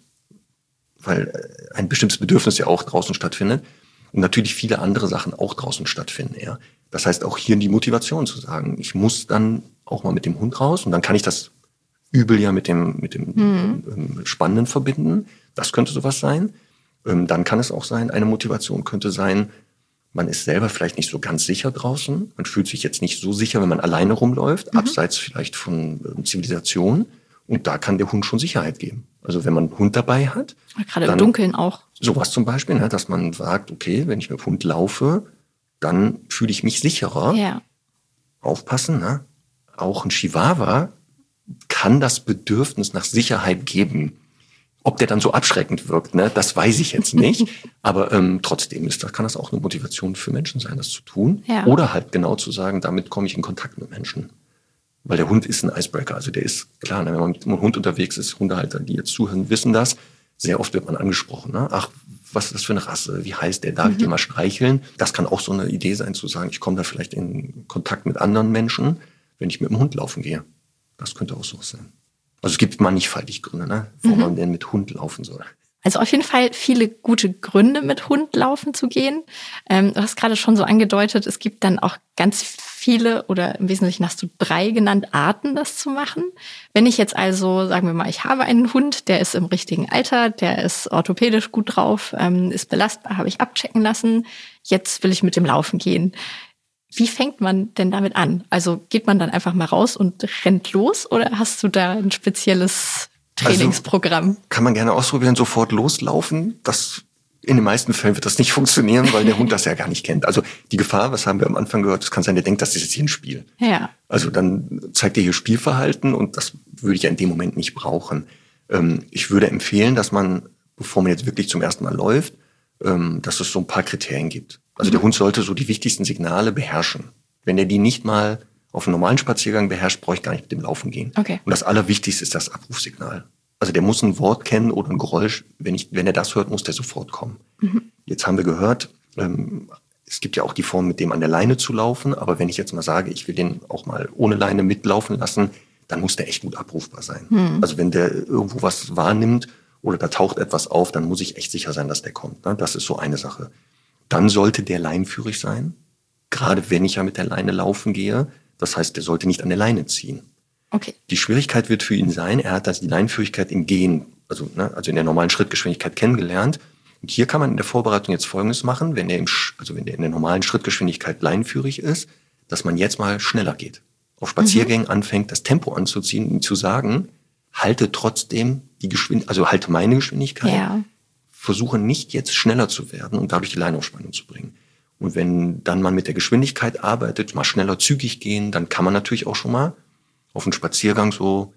weil ein bestimmtes Bedürfnis ja auch draußen stattfindet und natürlich viele andere Sachen auch draußen stattfinden. Ja. Das heißt auch hier die Motivation zu sagen, ich muss dann auch mal mit dem Hund raus und dann kann ich das Übel ja mit dem, mit dem mhm. ähm, Spannenden verbinden. Das könnte sowas sein. Ähm, dann kann es auch sein, eine Motivation könnte sein, man ist selber vielleicht nicht so ganz sicher draußen. Man fühlt sich jetzt nicht so sicher, wenn man alleine rumläuft, mhm. abseits vielleicht von ähm, Zivilisation. Und da kann der Hund schon Sicherheit geben. Also wenn man einen Hund dabei hat. Gerade im Dunkeln auch. Sowas zum Beispiel, ne, dass man sagt, okay, wenn ich mit dem Hund laufe, dann fühle ich mich sicherer. Ja. Aufpassen, ne? Auch ein Chihuahua kann das Bedürfnis nach Sicherheit geben. Ob der dann so abschreckend wirkt, ne, das weiß ich jetzt nicht. Aber ähm, trotzdem ist das, kann das auch eine Motivation für Menschen sein, das zu tun. Ja. Oder halt genau zu sagen, damit komme ich in Kontakt mit Menschen. Weil der Hund ist ein Icebreaker. Also der ist klar, ne, wenn man mit einem Hund unterwegs ist, Hundehalter, die jetzt zuhören, wissen das. Sehr oft wird man angesprochen. Ne? Ach, was ist das für eine Rasse? Wie heißt der? Darf mhm. ich den mal streicheln? Das kann auch so eine Idee sein, zu sagen, ich komme da vielleicht in Kontakt mit anderen Menschen, wenn ich mit dem Hund laufen gehe. Das könnte auch so sein. Also es gibt mannigfaltig Gründe, ne, warum mhm. man denn mit Hund laufen soll. Also auf jeden Fall viele gute Gründe, mit Hund laufen zu gehen. Ähm, du hast gerade schon so angedeutet, es gibt dann auch ganz viele, oder im Wesentlichen hast du drei genannt, Arten, das zu machen. Wenn ich jetzt also, sagen wir mal, ich habe einen Hund, der ist im richtigen Alter, der ist orthopädisch gut drauf, ähm, ist belastbar, habe ich abchecken lassen, jetzt will ich mit dem Laufen gehen. Wie fängt man denn damit an? Also geht man dann einfach mal raus und rennt los oder hast du da ein spezielles Trainingsprogramm. Also, kann man gerne ausprobieren, sofort loslaufen. Das, in den meisten Fällen wird das nicht funktionieren, weil der Hund das ja gar nicht kennt. Also die Gefahr, was haben wir am Anfang gehört, es kann sein, der denkt, das ist jetzt hier ein Spiel. Ja. Also dann zeigt er hier Spielverhalten und das würde ich ja in dem Moment nicht brauchen. Ähm, ich würde empfehlen, dass man, bevor man jetzt wirklich zum ersten Mal läuft, ähm, dass es so ein paar Kriterien gibt. Also mhm. der Hund sollte so die wichtigsten Signale beherrschen. Wenn er die nicht mal auf einem normalen Spaziergang beherrscht, brauche ich gar nicht mit dem Laufen gehen. Okay. Und das Allerwichtigste ist das Abrufsignal. Also der muss ein Wort kennen oder ein Geräusch. Wenn ich, wenn er das hört, muss der sofort kommen. Mhm. Jetzt haben wir gehört, ähm, es gibt ja auch die Form, mit dem an der Leine zu laufen. Aber wenn ich jetzt mal sage, ich will den auch mal ohne Leine mitlaufen lassen, dann muss der echt gut abrufbar sein. Mhm. Also wenn der irgendwo was wahrnimmt oder da taucht etwas auf, dann muss ich echt sicher sein, dass der kommt. Ne? Das ist so eine Sache. Dann sollte der leinführig sein. Gerade wenn ich ja mit der Leine laufen gehe. Das heißt, der sollte nicht an der Leine ziehen. Okay. Die Schwierigkeit wird für ihn sein, er hat also die Leinführigkeit im Gehen, also, ne, also in der normalen Schrittgeschwindigkeit kennengelernt. Und hier kann man in der Vorbereitung jetzt Folgendes machen, wenn er im, also wenn der in der normalen Schrittgeschwindigkeit leinführig ist, dass man jetzt mal schneller geht. Auf Spaziergängen mhm. anfängt, das Tempo anzuziehen und ihm zu sagen, halte trotzdem die Geschwindigkeit, also halte meine Geschwindigkeit, ja. versuche nicht jetzt schneller zu werden und dadurch die Leinaufspannung zu bringen. Und wenn dann man mit der Geschwindigkeit arbeitet, mal schneller zügig gehen, dann kann man natürlich auch schon mal auf einen Spaziergang so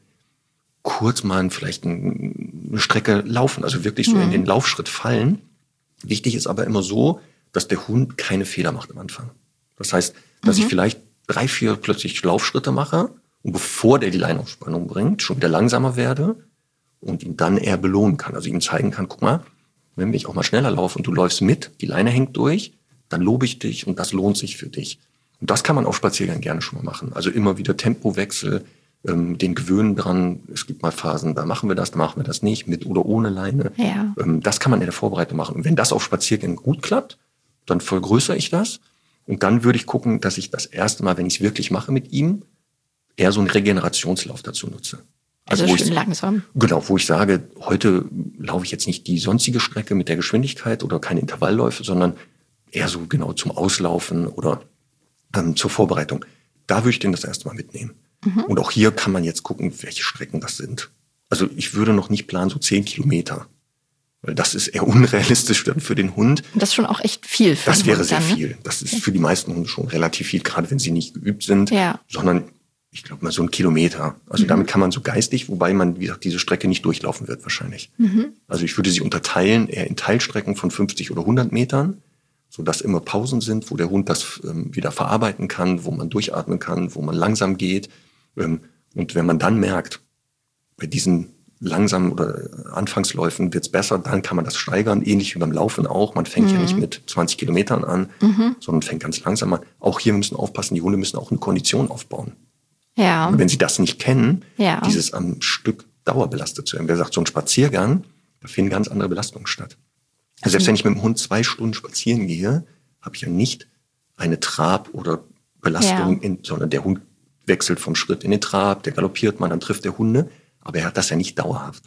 kurz mal vielleicht eine Strecke laufen, also wirklich so mhm. in den Laufschritt fallen. Wichtig ist aber immer so, dass der Hund keine Fehler macht am Anfang. Das heißt, dass mhm. ich vielleicht drei, vier plötzlich Laufschritte mache und bevor der die Leinaufspannung bringt, schon wieder langsamer werde und ihn dann eher belohnen kann. Also ihm zeigen kann, guck mal, wenn ich auch mal schneller laufe und du läufst mit, die Leine hängt durch, dann lobe ich dich und das lohnt sich für dich. Und das kann man auf Spaziergängen gerne schon mal machen. Also immer wieder Tempowechsel, ähm, den Gewöhnen dran. Es gibt mal Phasen, da machen wir das, da machen wir das nicht, mit oder ohne Leine. Ja. Ähm, das kann man in der Vorbereitung machen. Und wenn das auf Spaziergängen gut klappt, dann vergrößere ich das. Und dann würde ich gucken, dass ich das erste Mal, wenn ich es wirklich mache mit ihm, eher so einen Regenerationslauf dazu nutze. Also, also schön ich, langsam. Genau, wo ich sage, heute laufe ich jetzt nicht die sonstige Strecke mit der Geschwindigkeit oder keine Intervallläufe, sondern eher so genau zum Auslaufen oder ähm, zur Vorbereitung. Da würde ich den das erste Mal mitnehmen. Mhm. Und auch hier kann man jetzt gucken, welche Strecken das sind. Also ich würde noch nicht planen, so zehn Kilometer. Weil das ist eher unrealistisch dann für den Hund. Das ist schon auch echt viel für Das den wäre Hund sehr dann, ne? viel. Das ist für die meisten Hunde schon relativ viel, gerade wenn sie nicht geübt sind. Ja. Sondern, ich glaube mal so ein Kilometer. Also mhm. damit kann man so geistig, wobei man, wie gesagt, diese Strecke nicht durchlaufen wird wahrscheinlich. Mhm. Also ich würde sie unterteilen, eher in Teilstrecken von fünfzig oder hundert Metern. Sodass immer Pausen sind, wo der Hund das ähm, wieder verarbeiten kann, wo man durchatmen kann, wo man langsam geht. Ähm, und wenn man dann merkt, bei diesen langsamen oder Anfangsläufen wird's besser, dann kann man das steigern, ähnlich wie beim Laufen auch. Man fängt mhm. ja nicht mit zwanzig Kilometern an, mhm. sondern fängt ganz langsam an. Auch hier müssen wir aufpassen, die Hunde müssen auch eine Kondition aufbauen. Ja. Und wenn sie das nicht kennen, ja. dieses am Stück dauerbelastet zu werden. Wer sagt, so ein Spaziergang, da finden ganz andere Belastungen statt. Also selbst wenn ich mit dem Hund zwei Stunden spazieren gehe, habe ich ja nicht eine Trab- oder Belastung, ja. in, sondern der Hund wechselt vom Schritt in den Trab, der galoppiert man, dann trifft der Hunde, aber er hat das ja nicht dauerhaft.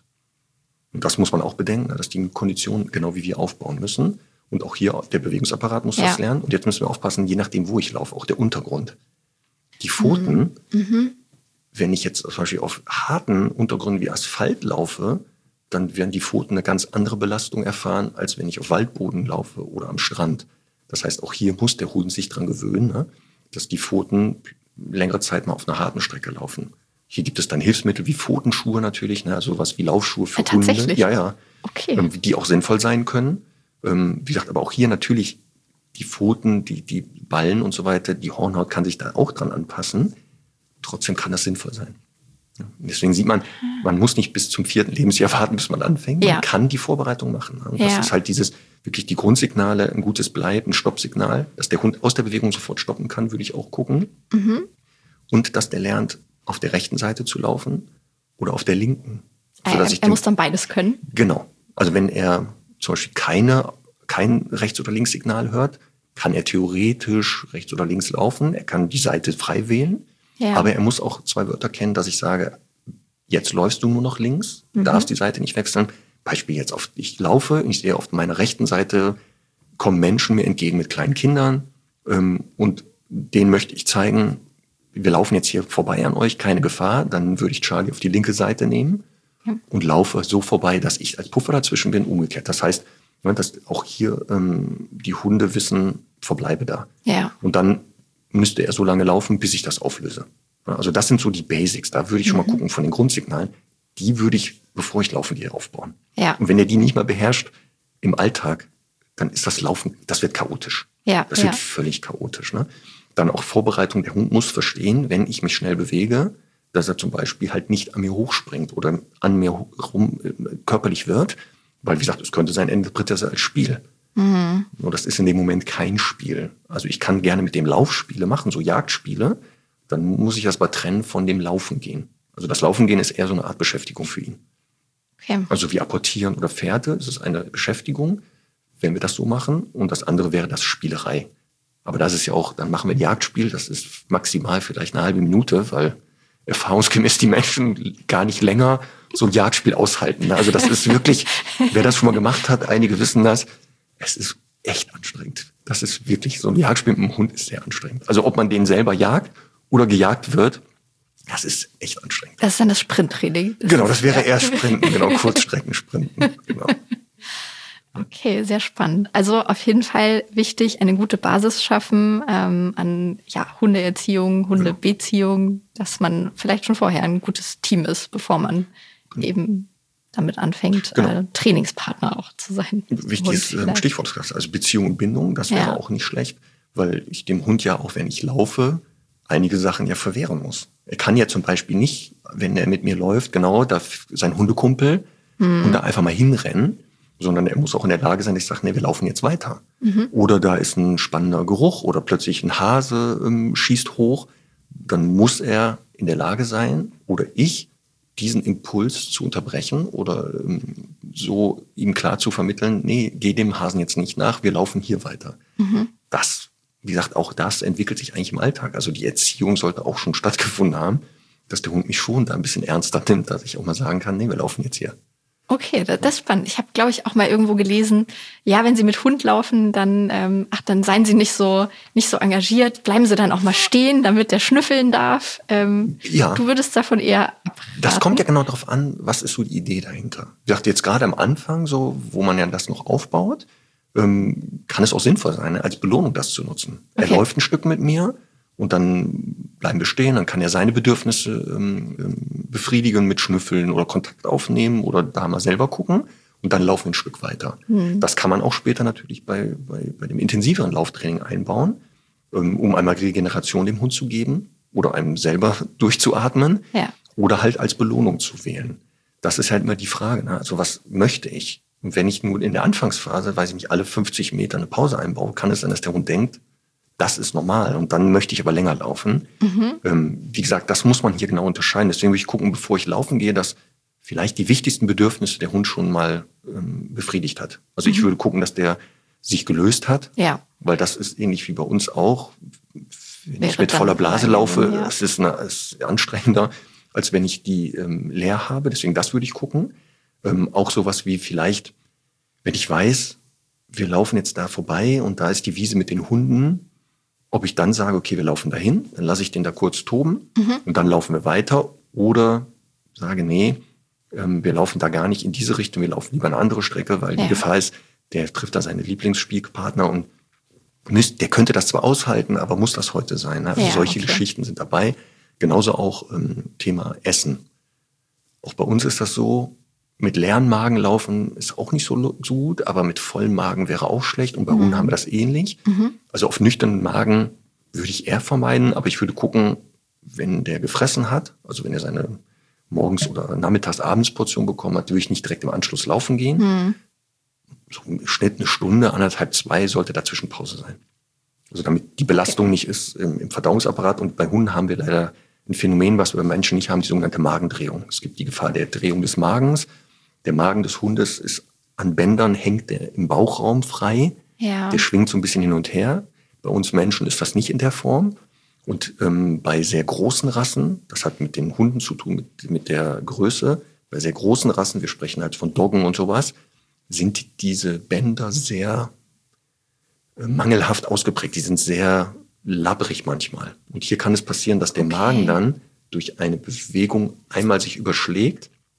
Und das muss man auch bedenken, dass die Kondition genau wie wir aufbauen müssen. Und auch hier der Bewegungsapparat muss ja. das lernen. Und jetzt müssen wir aufpassen, je nachdem, wo ich laufe, auch der Untergrund. Die Pfoten, mhm. wenn ich jetzt zum Beispiel auf harten Untergründen wie Asphalt laufe, dann werden die Pfoten eine ganz andere Belastung erfahren, als wenn ich auf Waldboden laufe oder am Strand. Das heißt, auch hier muss der Hund sich dran gewöhnen, ne, dass die Pfoten längere Zeit mal auf einer harten Strecke laufen. Hier gibt es dann Hilfsmittel wie Pfotenschuhe natürlich, ne, also sowas wie Laufschuhe für ja, Hunde. Tatsächlich? Ja, ja. Okay. Ähm, die auch sinnvoll sein können. Ähm, wie gesagt, aber auch hier natürlich die Pfoten, die, die Ballen und so weiter, die Hornhaut kann sich da auch dran anpassen. Trotzdem kann das sinnvoll sein. Deswegen sieht man, man muss nicht bis zum vierten Lebensjahr warten, bis man anfängt. Ja. Man kann die Vorbereitung machen. Und ja. das ist halt dieses, wirklich die Grundsignale, ein gutes Bleib, ein Stoppsignal, dass der Hund aus der Bewegung sofort stoppen kann, würde ich auch gucken. Mhm. Und dass der lernt, auf der rechten Seite zu laufen oder auf der linken. Also, er er den, muss dann beides können? Genau. Also wenn er zum Beispiel keine, kein Rechts- oder Linkssignal hört, kann er theoretisch rechts oder links laufen. Er kann die Seite frei wählen. Ja. Aber er muss auch zwei Wörter kennen, dass ich sage, jetzt läufst du nur noch links, mhm. darfst die Seite nicht wechseln. Beispiel jetzt, auf, ich laufe, ich sehe auf meiner rechten Seite, kommen Menschen mir entgegen mit kleinen Kindern ähm, und denen möchte ich zeigen, wir laufen jetzt hier vorbei an euch, keine Gefahr. Dann würde ich Charlie auf die linke Seite nehmen ja. und laufe so vorbei, dass ich als Puffer dazwischen bin, umgekehrt. Das heißt, dass auch hier ähm, die Hunde wissen, verbleibe da. Ja. Und dann müsste er so lange laufen, bis ich das auflöse. Also das sind so die Basics. Da würde ich schon mhm. mal gucken von den Grundsignalen. Die würde ich, bevor ich laufen gehe, aufbauen. Ja. Und wenn er die nicht mal beherrscht im Alltag, dann ist das Laufen, das wird chaotisch. Ja. Das ja. wird völlig chaotisch. Ne? Dann auch Vorbereitung. Der Hund muss verstehen, wenn ich mich schnell bewege, dass er zum Beispiel halt nicht an mir hochspringt oder an mir rum äh, körperlich wird. Weil, wie gesagt, es könnte sein, er interpretiert das als Spiel. Mhm. Nur das ist in dem Moment kein Spiel. Also ich kann gerne mit dem Laufspiele machen, so Jagdspiele. Dann muss ich das aber trennen von dem Laufen gehen. Also das Laufen gehen ist eher so eine Art Beschäftigung für ihn. Okay. Also wie Apportieren oder Pferde, das ist eine Beschäftigung, wenn wir das so machen. Und das andere wäre das Spielerei. Aber das ist ja auch, dann machen wir ein Jagdspiel, das ist maximal vielleicht eine halbe Minute, weil erfahrungsgemäß die Menschen gar nicht länger so ein Jagdspiel aushalten. Also das ist wirklich, wer das schon mal gemacht hat, einige wissen das, es ist echt anstrengend. Das ist wirklich, so ein Jagdspiel mit dem Hund ist sehr anstrengend. Also ob man den selber jagt oder gejagt wird, das ist echt anstrengend. Das ist dann das Sprinttraining. Das genau, das wäre eher Sprinten, genau, Kurzstreckensprinten. Genau. Okay, sehr spannend. Also auf jeden Fall wichtig, eine gute Basis schaffen ähm, an ja, Hundeerziehung, Hundebeziehung, dass man vielleicht schon vorher ein gutes Team ist, bevor man genau. eben damit anfängt, genau. äh, Trainingspartner auch zu sein. Wichtiges ähm, Stichwort, also Beziehung und Bindung, das wäre ja. auch nicht schlecht, weil ich dem Hund ja auch, wenn ich laufe, einige Sachen ja verwehren muss. Er kann ja zum Beispiel nicht, wenn er mit mir läuft, genau, da sein Hundekumpel hm. und da einfach mal hinrennen, sondern er muss auch in der Lage sein, dass ich sage, nee, wir laufen jetzt weiter. Mhm. Oder da ist ein spannender Geruch oder plötzlich ein Hase ähm, schießt hoch, dann muss er in der Lage sein oder ich, diesen Impuls zu unterbrechen oder ähm, so ihm klar zu vermitteln, nee, geh dem Hasen jetzt nicht nach, wir laufen hier weiter. Mhm. Das, wie gesagt, auch das entwickelt sich eigentlich im Alltag. Also die Erziehung sollte auch schon stattgefunden haben, dass der Hund mich schon da ein bisschen ernster nimmt, dass ich auch mal sagen kann, nee, wir laufen jetzt hier. Okay, das, das ist spannend. Ich habe, glaube ich, auch mal irgendwo gelesen, ja, wenn Sie mit Hund laufen, dann, ähm, ach, dann seien Sie nicht so nicht so engagiert, bleiben Sie dann auch mal stehen, damit der schnüffeln darf. Ähm, ja. Du würdest davon eher abraten. Das kommt ja genau darauf an, was ist so die Idee dahinter. Ich dachte jetzt gerade am Anfang, so, wo man ja das noch aufbaut, ähm, kann es auch sinnvoll sein, als Belohnung das zu nutzen. Okay. Er läuft ein Stück mit mir. Und dann bleiben wir stehen, dann kann er seine Bedürfnisse ähm, befriedigen mit Schnüffeln oder Kontakt aufnehmen oder da mal selber gucken. Und dann laufen wir ein Stück weiter. Mhm. Das kann man auch später natürlich bei, bei, bei dem intensiveren Lauftraining einbauen, ähm, um einmal Regeneration dem Hund zu geben oder einem selber durchzuatmen ja. oder halt als Belohnung zu wählen. Das ist halt immer die Frage. Ne? Also was möchte ich? Und wenn ich nun in der Anfangsphase, weiß ich nicht, alle fünfzig Meter eine Pause einbaue, kann es sein, dass der Hund denkt, das ist normal und dann möchte ich aber länger laufen. Mhm. Ähm, wie gesagt, das muss man hier genau unterscheiden. Deswegen will ich gucken, bevor ich laufen gehe, dass vielleicht die wichtigsten Bedürfnisse der Hund schon mal ähm, befriedigt hat. Also mhm. ich würde gucken, dass der sich gelöst hat, ja. weil das ist ähnlich wie bei uns auch. Wenn Wäre ich mit voller Blase rein, laufe, ja. es ist, eine, es ist anstrengender, als wenn ich die ähm, leer habe. Deswegen das würde ich gucken. Ähm, auch sowas wie vielleicht, wenn ich weiß, wir laufen jetzt da vorbei und da ist die Wiese mit den Hunden, ob ich dann sage, okay, wir laufen dahin, dann lasse ich den da kurz toben mhm. und dann laufen wir weiter oder sage, nee, ähm, wir laufen da gar nicht in diese Richtung, wir laufen lieber eine andere Strecke, weil ja. die Gefahr ist, der trifft da seine Lieblingsspielpartner und müsst, der könnte das zwar aushalten, aber muss das heute sein? Also ja, solche okay. Geschichten sind dabei. Genauso auch ähm, Thema Essen. Auch bei uns ist das so, mit leeren Magen laufen ist auch nicht so, so gut, aber mit vollen Magen wäre auch schlecht. Und bei mhm. Hunden haben wir das ähnlich. Mhm. Also auf nüchternen Magen würde ich eher vermeiden, aber ich würde gucken, wenn der gefressen hat, also wenn er seine Morgens- oder Nachmittags-Abends-Portion bekommen hat, würde ich nicht direkt im Anschluss laufen gehen. Mhm. So im Schnitt eine Stunde, anderthalb, zwei sollte dazwischen Pause sein. Also damit die Belastung okay. nicht ist im, im Verdauungsapparat. Und bei Hunden haben wir leider ein Phänomen, was wir bei Menschen nicht haben, die sogenannte Magendrehung. Es gibt die Gefahr der Drehung des Magens. Der Magen des Hundes ist an Bändern, hängt der im Bauchraum frei. Ja. Der schwingt so ein bisschen hin und her. Bei uns Menschen ist das nicht in der Form. Und ähm, bei sehr großen Rassen, das hat mit den Hunden zu tun, mit, mit der Größe, bei sehr großen Rassen, wir sprechen halt von Doggen und sowas, sind diese Bänder sehr äh, mangelhaft ausgeprägt. Die sind sehr labbrig manchmal. Und hier kann es passieren, dass der okay. Magen dann durch eine Bewegung einmal sich überschlägt,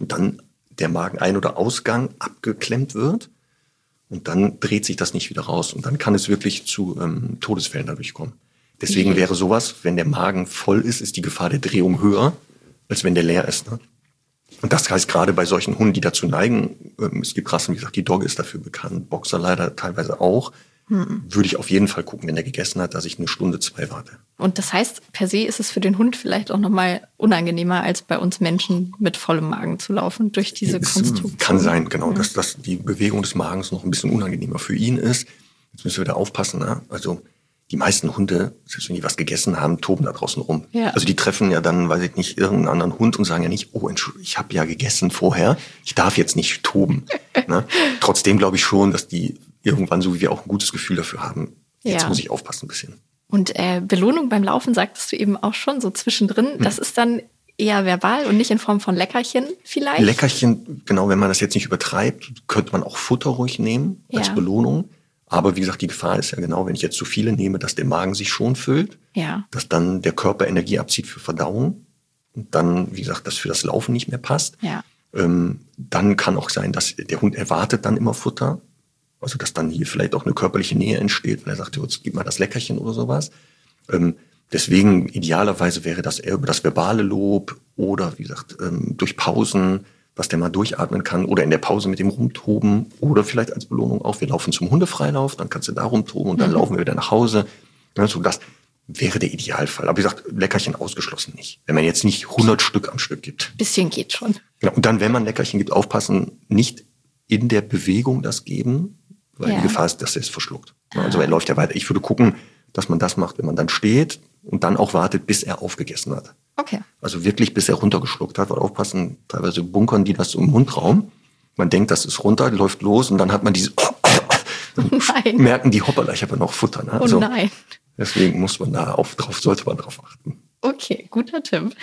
und dann der Magenein- oder Ausgang abgeklemmt wird und dann dreht sich das nicht wieder raus und dann kann es wirklich zu ähm, Todesfällen dadurch kommen. Deswegen wäre sowas, wenn der Magen voll ist, ist die Gefahr der Drehung höher, als wenn der leer ist. Ne? Und das heißt gerade bei solchen Hunden, die dazu neigen, ähm, es gibt Rassen, wie gesagt, die Dogge ist dafür bekannt, Boxer leider teilweise auch, hm. würde ich auf jeden Fall gucken, wenn der gegessen hat, dass ich eine Stunde, zwei warte. Und das heißt, per se ist es für den Hund vielleicht auch nochmal unangenehmer, als bei uns Menschen mit vollem Magen zu laufen, durch diese es Konstruktion. Kann sein, genau, mhm. dass, dass die Bewegung des Magens noch ein bisschen unangenehmer für ihn ist. Jetzt müssen wir da aufpassen, ne? Also die meisten Hunde, selbst wenn die was gegessen haben, toben da draußen rum. Ja. Also die treffen ja dann, weiß ich nicht, irgendeinen anderen Hund und sagen ja nicht, oh, Entschuldigung, ich habe ja gegessen vorher, ich darf jetzt nicht toben. Ne? Trotzdem glaube ich schon, dass die irgendwann, so wie wir auch ein gutes Gefühl dafür haben, jetzt ja. muss ich aufpassen ein bisschen. Und äh, Belohnung beim Laufen sagtest du eben auch schon, so zwischendrin, hm. das ist dann eher verbal und nicht in Form von Leckerchen vielleicht? Leckerchen, genau, wenn man das jetzt nicht übertreibt, könnte man auch Futter ruhig nehmen als ja. Belohnung. Aber wie gesagt, die Gefahr ist ja genau, wenn ich jetzt zu viele nehme, dass der Magen sich schon füllt, ja. dass dann der Körper Energie abzieht für Verdauung und dann, wie gesagt, das für das Laufen nicht mehr passt. Ja. Ähm, dann kann auch sein, dass der Hund erwartet dann immer Futter, also dass dann hier vielleicht auch eine körperliche Nähe entsteht, wenn er sagt, jetzt gib mal das Leckerchen oder sowas. Ähm, deswegen idealerweise wäre das eher über das verbale Lob oder wie gesagt ähm, durch Pausen, dass der mal durchatmen kann oder in der Pause mit dem rumtoben oder vielleicht als Belohnung auch, wir laufen zum Hundefreilauf, dann kannst du da rumtoben und dann mhm. laufen wir wieder nach Hause. Also das wäre der Idealfall. Aber wie gesagt, Leckerchen ausgeschlossen nicht. Wenn man jetzt nicht hundert Stück am Stück gibt. Bisschen geht schon. Ja, und dann, wenn man Leckerchen gibt, aufpassen, nicht in der Bewegung das geben, weil ja. die Gefahr ist, dass er es verschluckt. Also er läuft ja weiter. Ich würde gucken, dass man das macht, wenn man dann steht und dann auch wartet, bis er aufgegessen hat. Okay. Also wirklich, bis er runtergeschluckt hat. Weil aufpassen, teilweise bunkern die das im Mundraum. Man denkt, das ist runter, läuft los und dann hat man diese... Dann nein. merken die, hoppala, ich habe ja noch Futter. Ne? Also, oh nein. Deswegen muss man da auf, drauf, sollte man drauf achten. Okay, guter Tipp.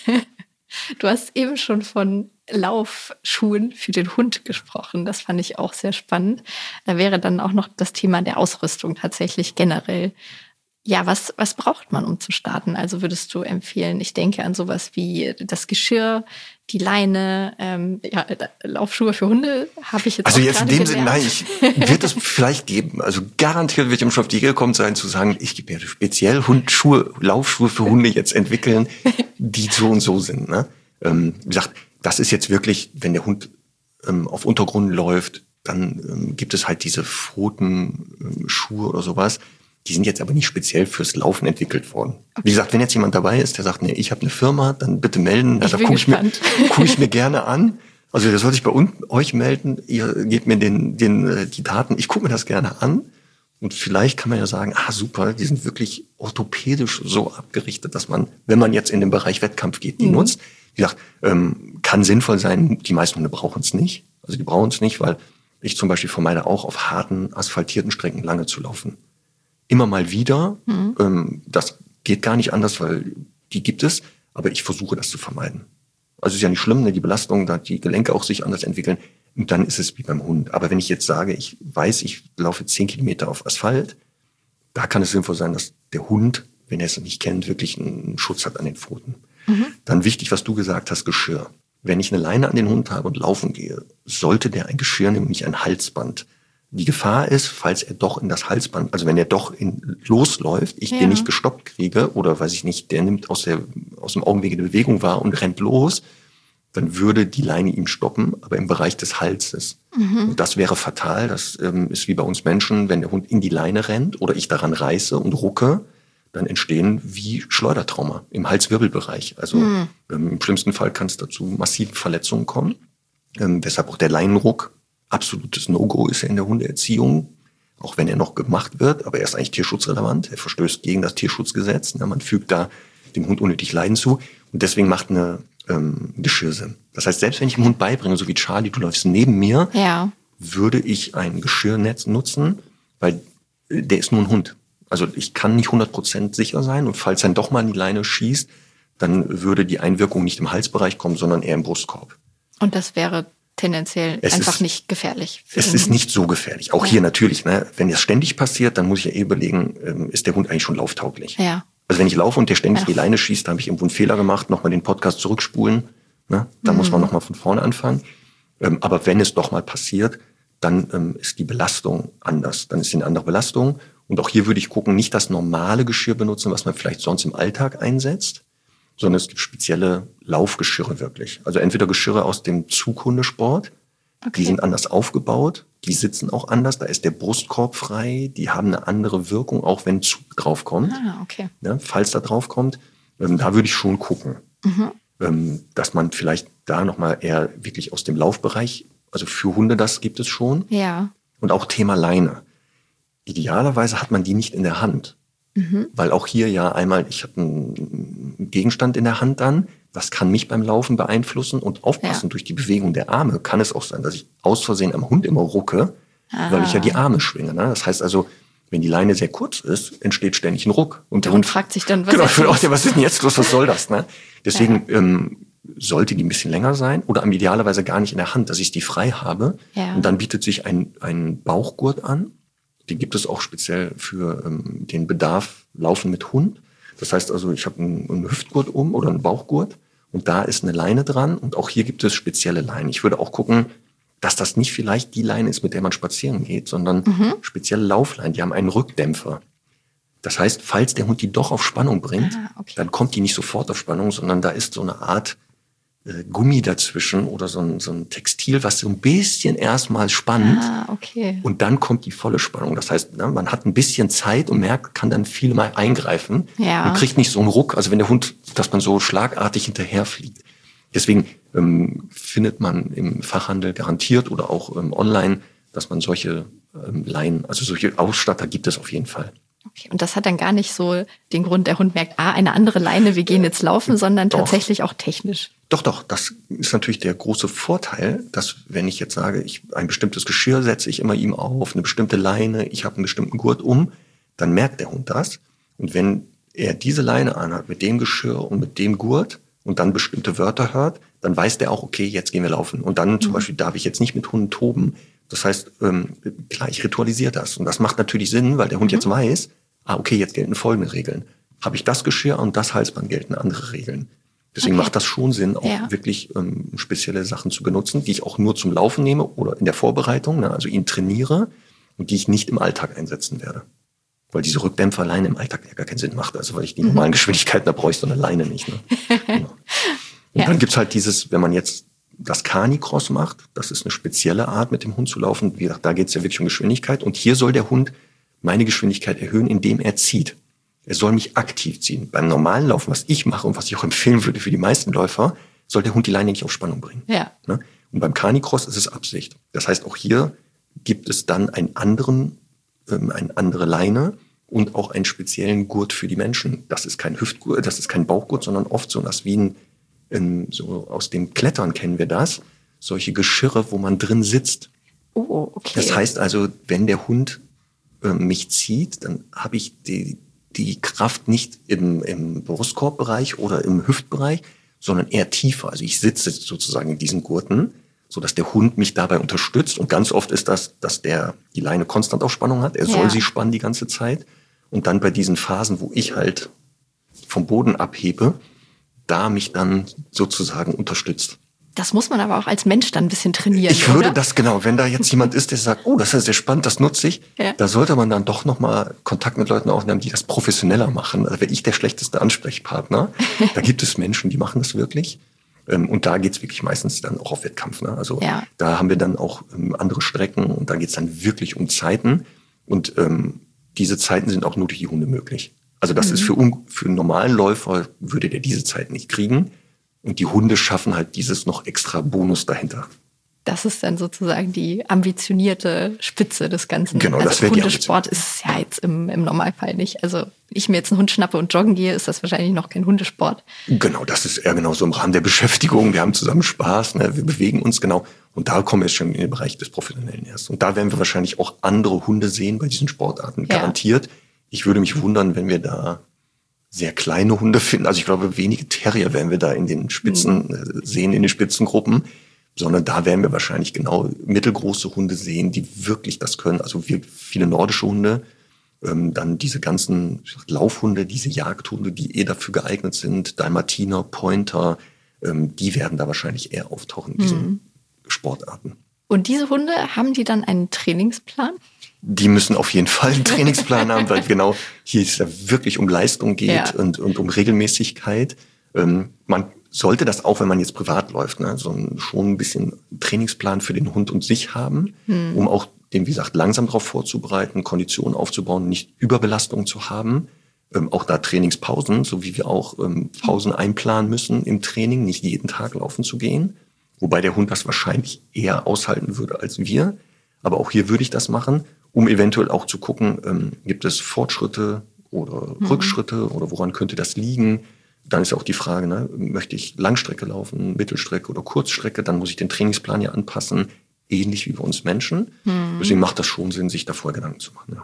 Du hast eben schon von Laufschuhen für den Hund gesprochen. Das fand ich auch sehr spannend. Da wäre dann auch noch das Thema der Ausrüstung tatsächlich generell. Ja, was, was braucht man, um zu starten? Also würdest du empfehlen, ich denke an sowas wie das Geschirr, die Leine, ähm, ja, Laufschuhe für Hunde habe ich jetzt Also auch jetzt in dem Sinne, nein, ich, wird es vielleicht geben. Also garantiert wird ich schon auf die Idee gekommen sein, zu sagen, ich gebe mir speziell Hundschuhe, Laufschuhe für Hunde jetzt entwickeln, die so und so sind. Ne? Ähm, wie gesagt, das ist jetzt wirklich, wenn der Hund ähm, auf Untergrund läuft, dann ähm, gibt es halt diese Pfotenschuhe ähm, oder sowas. Die sind jetzt aber nicht speziell fürs Laufen entwickelt worden. Okay. Wie gesagt, wenn jetzt jemand dabei ist, der sagt, nee, ich habe eine Firma, dann bitte melden. Ich da bin gucke ich, mir, guck ich mir gerne an. Also der soll sich bei uns, euch melden. Ihr gebt mir den, den, die Daten. Ich gucke mir das gerne an. Und vielleicht kann man ja sagen, ah super, die sind wirklich orthopädisch so abgerichtet, dass man, wenn man jetzt in den Bereich Wettkampf geht, die mhm. nutzt. Wie gesagt, ähm, kann sinnvoll sein. Die meisten Hunde brauchen es nicht. Also die brauchen es nicht, weil ich zum Beispiel vermeide auch auf harten, asphaltierten Strecken lange zu laufen. Immer mal wieder. Mhm. Ähm, das geht gar nicht anders, weil die gibt es. Aber ich versuche, das zu vermeiden. Also ist ja nicht schlimm, ne, die Belastung, da die Gelenke auch sich anders entwickeln. Und dann ist es wie beim Hund. Aber wenn ich jetzt sage, ich weiß, ich laufe zehn Kilometer auf Asphalt, da kann es sinnvoll sein, dass der Hund, wenn er es nicht kennt, wirklich einen Schutz hat an den Pfoten. Mhm. Dann wichtig, was du gesagt hast, Geschirr. Wenn ich eine Leine an den Hund habe und laufen gehe, sollte der ein Geschirr nehmen, nicht ein Halsband. Die Gefahr ist, falls er doch in das Halsband, also wenn er doch in, losläuft, ich ja. den nicht gestoppt kriege oder weiß ich nicht, der nimmt aus, der, aus dem Augenweg eine Bewegung wahr und rennt los, dann würde die Leine ihn stoppen, aber im Bereich des Halses. Mhm. Und das wäre fatal. Das ähm, ist wie bei uns Menschen, wenn der Hund in die Leine rennt oder ich daran reiße und rucke, dann entstehen wie Schleudertrauma im Halswirbelbereich. Also mhm. ähm, im schlimmsten Fall kann es dazu massiven Verletzungen kommen. Ähm, deshalb auch der Leinenruck. Absolutes No-Go ist er in der Hundeerziehung, auch wenn er noch gemacht wird, aber er ist eigentlich tierschutzrelevant. Er verstößt gegen das Tierschutzgesetz. Ja, man fügt da dem Hund unnötig Leiden zu und deswegen macht eine ähm, Geschirr Sinn. Das heißt, selbst wenn ich dem Hund beibringe, so wie Charlie, du läufst neben mir, ja. würde ich ein Geschirrnetz nutzen, weil der ist nur ein Hund. Also ich kann nicht hundert Prozent sicher sein und falls er doch mal in die Leine schießt, dann würde die Einwirkung nicht im Halsbereich kommen, sondern eher im Brustkorb. Und das wäre tendenziell es einfach ist, nicht gefährlich. Es ist nicht so gefährlich. Auch ja. hier natürlich, ne, wenn das ständig passiert, dann muss ich ja eh überlegen, ähm, ist der Hund eigentlich schon lauftauglich? Ja. Also wenn ich laufe und der ständig ja. die Leine schießt, dann habe ich irgendwo einen Fehler gemacht, nochmal den Podcast zurückspulen, Ne? Da mhm. muss man nochmal von vorne anfangen. Ähm, aber wenn es doch mal passiert, dann ähm, ist die Belastung anders. Dann ist sie eine andere Belastung. Und auch hier würde ich gucken, nicht das normale Geschirr benutzen, was man vielleicht sonst im Alltag einsetzt, sondern es gibt spezielle Laufgeschirre wirklich. Also entweder Geschirre aus dem Zughundesport, okay. Die sind anders aufgebaut, die sitzen auch anders, da ist der Brustkorb frei, die haben eine andere Wirkung, auch wenn Zug draufkommt. Ah, okay. Ja, falls da draufkommt, ähm, da würde ich schon gucken, mhm. ähm, dass man vielleicht da nochmal eher wirklich aus dem Laufbereich, also für Hunde, das gibt es schon. Ja. Und auch Thema Leine. Idealerweise hat man die nicht in der Hand. Mhm. Weil auch hier ja einmal, ich habe einen Gegenstand in der Hand dann, das kann mich beim Laufen beeinflussen und aufpassen ja. durch die Bewegung der Arme kann es auch sein, dass ich aus Versehen am Hund immer rucke, ah. weil ich ja die Arme schwinge. Ne? Das heißt also, wenn die Leine sehr kurz ist, entsteht ständig ein Ruck. Und der Hund fragt sich dann, was genau, ist das? Auch, was ist denn jetzt los, was soll das? Ne? Deswegen ja. ähm, sollte die ein bisschen länger sein oder idealerweise gar nicht in der Hand, dass ich die frei habe. Ja. Und dann bietet sich ein, ein Bauchgurt an. Die gibt es auch speziell für ähm, den Bedarf Laufen mit Hund. Das heißt also, ich habe einen, einen Hüftgurt um oder einen Bauchgurt und da ist eine Leine dran und auch hier gibt es spezielle Leinen. Ich würde auch gucken, dass das nicht vielleicht die Leine ist, mit der man spazieren geht, sondern mhm. spezielle Laufleinen, die haben einen Rückdämpfer. Das heißt, falls der Hund die doch auf Spannung bringt, ah, okay. dann kommt die nicht sofort auf Spannung, sondern da ist so eine Art äh, Gummi dazwischen oder so ein, so ein Textil, was so ein bisschen erstmal spannt ah, okay. und dann kommt die volle Spannung. Das heißt, na, man hat ein bisschen Zeit und merkt, kann dann viel mal eingreifen ja. und kriegt nicht so einen Ruck, also wenn der Hund, dass man so schlagartig hinterherfliegt. Deswegen ähm, findet man im Fachhandel garantiert oder auch ähm, online, dass man solche ähm, Leinen, also solche Ausstatter gibt es auf jeden Fall. Okay, und das hat dann gar nicht so den Grund, der Hund merkt, ah, eine andere Leine, wir gehen jetzt laufen, sondern doch. tatsächlich auch technisch. Doch, doch, das ist natürlich der große Vorteil, dass wenn ich jetzt sage, ich ein bestimmtes Geschirr setze ich immer ihm auf, eine bestimmte Leine, ich habe einen bestimmten Gurt um, dann merkt der Hund das. Und wenn er diese Leine anhat mit dem Geschirr und mit dem Gurt und dann bestimmte Wörter hört, dann weiß der auch, okay, jetzt gehen wir laufen. Und dann mhm. zum Beispiel darf ich jetzt nicht mit Hunden toben. Das heißt, ähm, klar, ich ritualisiere das. Und das macht natürlich Sinn, weil der Hund mhm. jetzt weiß, ah, okay, jetzt gelten folgende Regeln. Habe ich das Geschirr und das Halsband, gelten andere Regeln. Deswegen okay. macht das schon Sinn, auch ja. wirklich ähm, spezielle Sachen zu benutzen, die ich auch nur zum Laufen nehme oder in der Vorbereitung, ne, also ihn trainiere und die ich nicht im Alltag einsetzen werde. Weil diese Rückdämpfer alleine im Alltag ja gar keinen Sinn macht. Also weil ich die mhm. normalen Geschwindigkeiten, da brauche ich so eine Leine nicht. Ne? Genau. Und ja. dann gibt's halt dieses, wenn man jetzt das Canicross macht, das ist eine spezielle Art, mit dem Hund zu laufen. Wie gesagt, da geht's ja wirklich um Geschwindigkeit. Und hier soll der Hund meine Geschwindigkeit erhöhen, indem er zieht. Er soll mich aktiv ziehen. Beim normalen Laufen, was ich mache und was ich auch empfehlen würde für die meisten Läufer, soll der Hund die Leine nicht auf Spannung bringen. Ja. Und beim Canicross ist es Absicht. Das heißt, auch hier gibt es dann einen anderen, ähm, eine andere Leine und auch einen speziellen Gurt für die Menschen. Das ist kein Hüftgurt, das ist kein Bauchgurt, sondern oft so was wie ein, ein so aus dem Klettern kennen wir das, solche Geschirre, wo man drin sitzt. Oh, okay. Das heißt also, wenn der Hund äh, mich zieht, dann habe ich die die Kraft nicht im, im Brustkorbbereich oder im Hüftbereich, sondern eher tiefer. Also ich sitze sozusagen in diesen Gurten, so dass der Hund mich dabei unterstützt. Und ganz oft ist das, dass der die Leine konstant auf Spannung hat. Er soll ja. sie spannen die ganze Zeit. Und dann bei diesen Phasen, wo ich halt vom Boden abhebe, da mich dann sozusagen unterstützt. Das muss man aber auch als Mensch dann ein bisschen trainieren, Ich würde oder? das, genau, wenn da jetzt jemand ist, der sagt, oh, das ist sehr spannend, das nutze ich, ja. da sollte man dann doch nochmal Kontakt mit Leuten aufnehmen, die das professioneller machen. Also wäre ich der schlechteste Ansprechpartner. Da gibt es Menschen, die machen das wirklich. Und da geht's wirklich meistens dann auch auf Wettkampf. Ne? Also ja. da haben wir dann auch andere Strecken und da geht's dann wirklich um Zeiten. Und ähm, diese Zeiten sind auch nur durch die Hunde möglich. Also das mhm. ist für, für einen normalen Läufer, würde der diese Zeit nicht kriegen. Und die Hunde schaffen halt dieses noch extra Bonus dahinter. Das ist dann sozusagen die ambitionierte Spitze des Ganzen. Genau, also das wäre die Ambition. Hundesport ist es ja jetzt im, im Normalfall nicht. Also wenn ich mir jetzt einen Hund schnappe und joggen gehe, ist das wahrscheinlich noch kein Hundesport. Genau, das ist eher genau so im Rahmen der Beschäftigung. Wir haben zusammen Spaß, ne? Wir bewegen uns genau. Und da kommen wir jetzt schon in den Bereich des Professionellen erst. Und da werden wir wahrscheinlich auch andere Hunde sehen bei diesen Sportarten, ja. garantiert. Ich würde mich wundern, wenn wir da sehr kleine Hunde finden. Also ich glaube, wenige Terrier werden wir da in den Spitzen mhm. sehen, in den Spitzengruppen, sondern da werden wir wahrscheinlich genau mittelgroße Hunde sehen, die wirklich das können. Also wir, viele nordische Hunde, ähm, dann diese ganzen Laufhunde, diese Jagdhunde, die eh dafür geeignet sind, Dalmatiner, Pointer, ähm, die werden da wahrscheinlich eher auftauchen in diesen hm. Sportarten. Und diese Hunde, haben die dann einen Trainingsplan? Die müssen auf jeden Fall einen Trainingsplan haben, weil genau hier es ja wirklich um Leistung geht ja. und, und um Regelmäßigkeit. Ähm, man sollte das auch, wenn man jetzt privat läuft, ne, so ein, schon ein bisschen Trainingsplan für den Hund und sich haben, hm. um auch den, wie gesagt, langsam darauf vorzubereiten, Konditionen aufzubauen, nicht Überbelastung zu haben. Ähm, auch da Trainingspausen, so wie wir auch ähm, Pausen einplanen müssen im Training, nicht jeden Tag laufen zu gehen. Wobei der Hund das wahrscheinlich eher aushalten würde als wir. Aber auch hier würde ich das machen, um eventuell auch zu gucken, ähm, gibt es Fortschritte oder mhm. Rückschritte oder woran könnte das liegen? Dann ist ja auch die Frage, ne, möchte ich Langstrecke laufen, Mittelstrecke oder Kurzstrecke? Dann muss ich den Trainingsplan ja anpassen, ähnlich wie bei uns Menschen. Mhm. Deswegen macht das schon Sinn, sich da vorher Gedanken zu machen. Ja.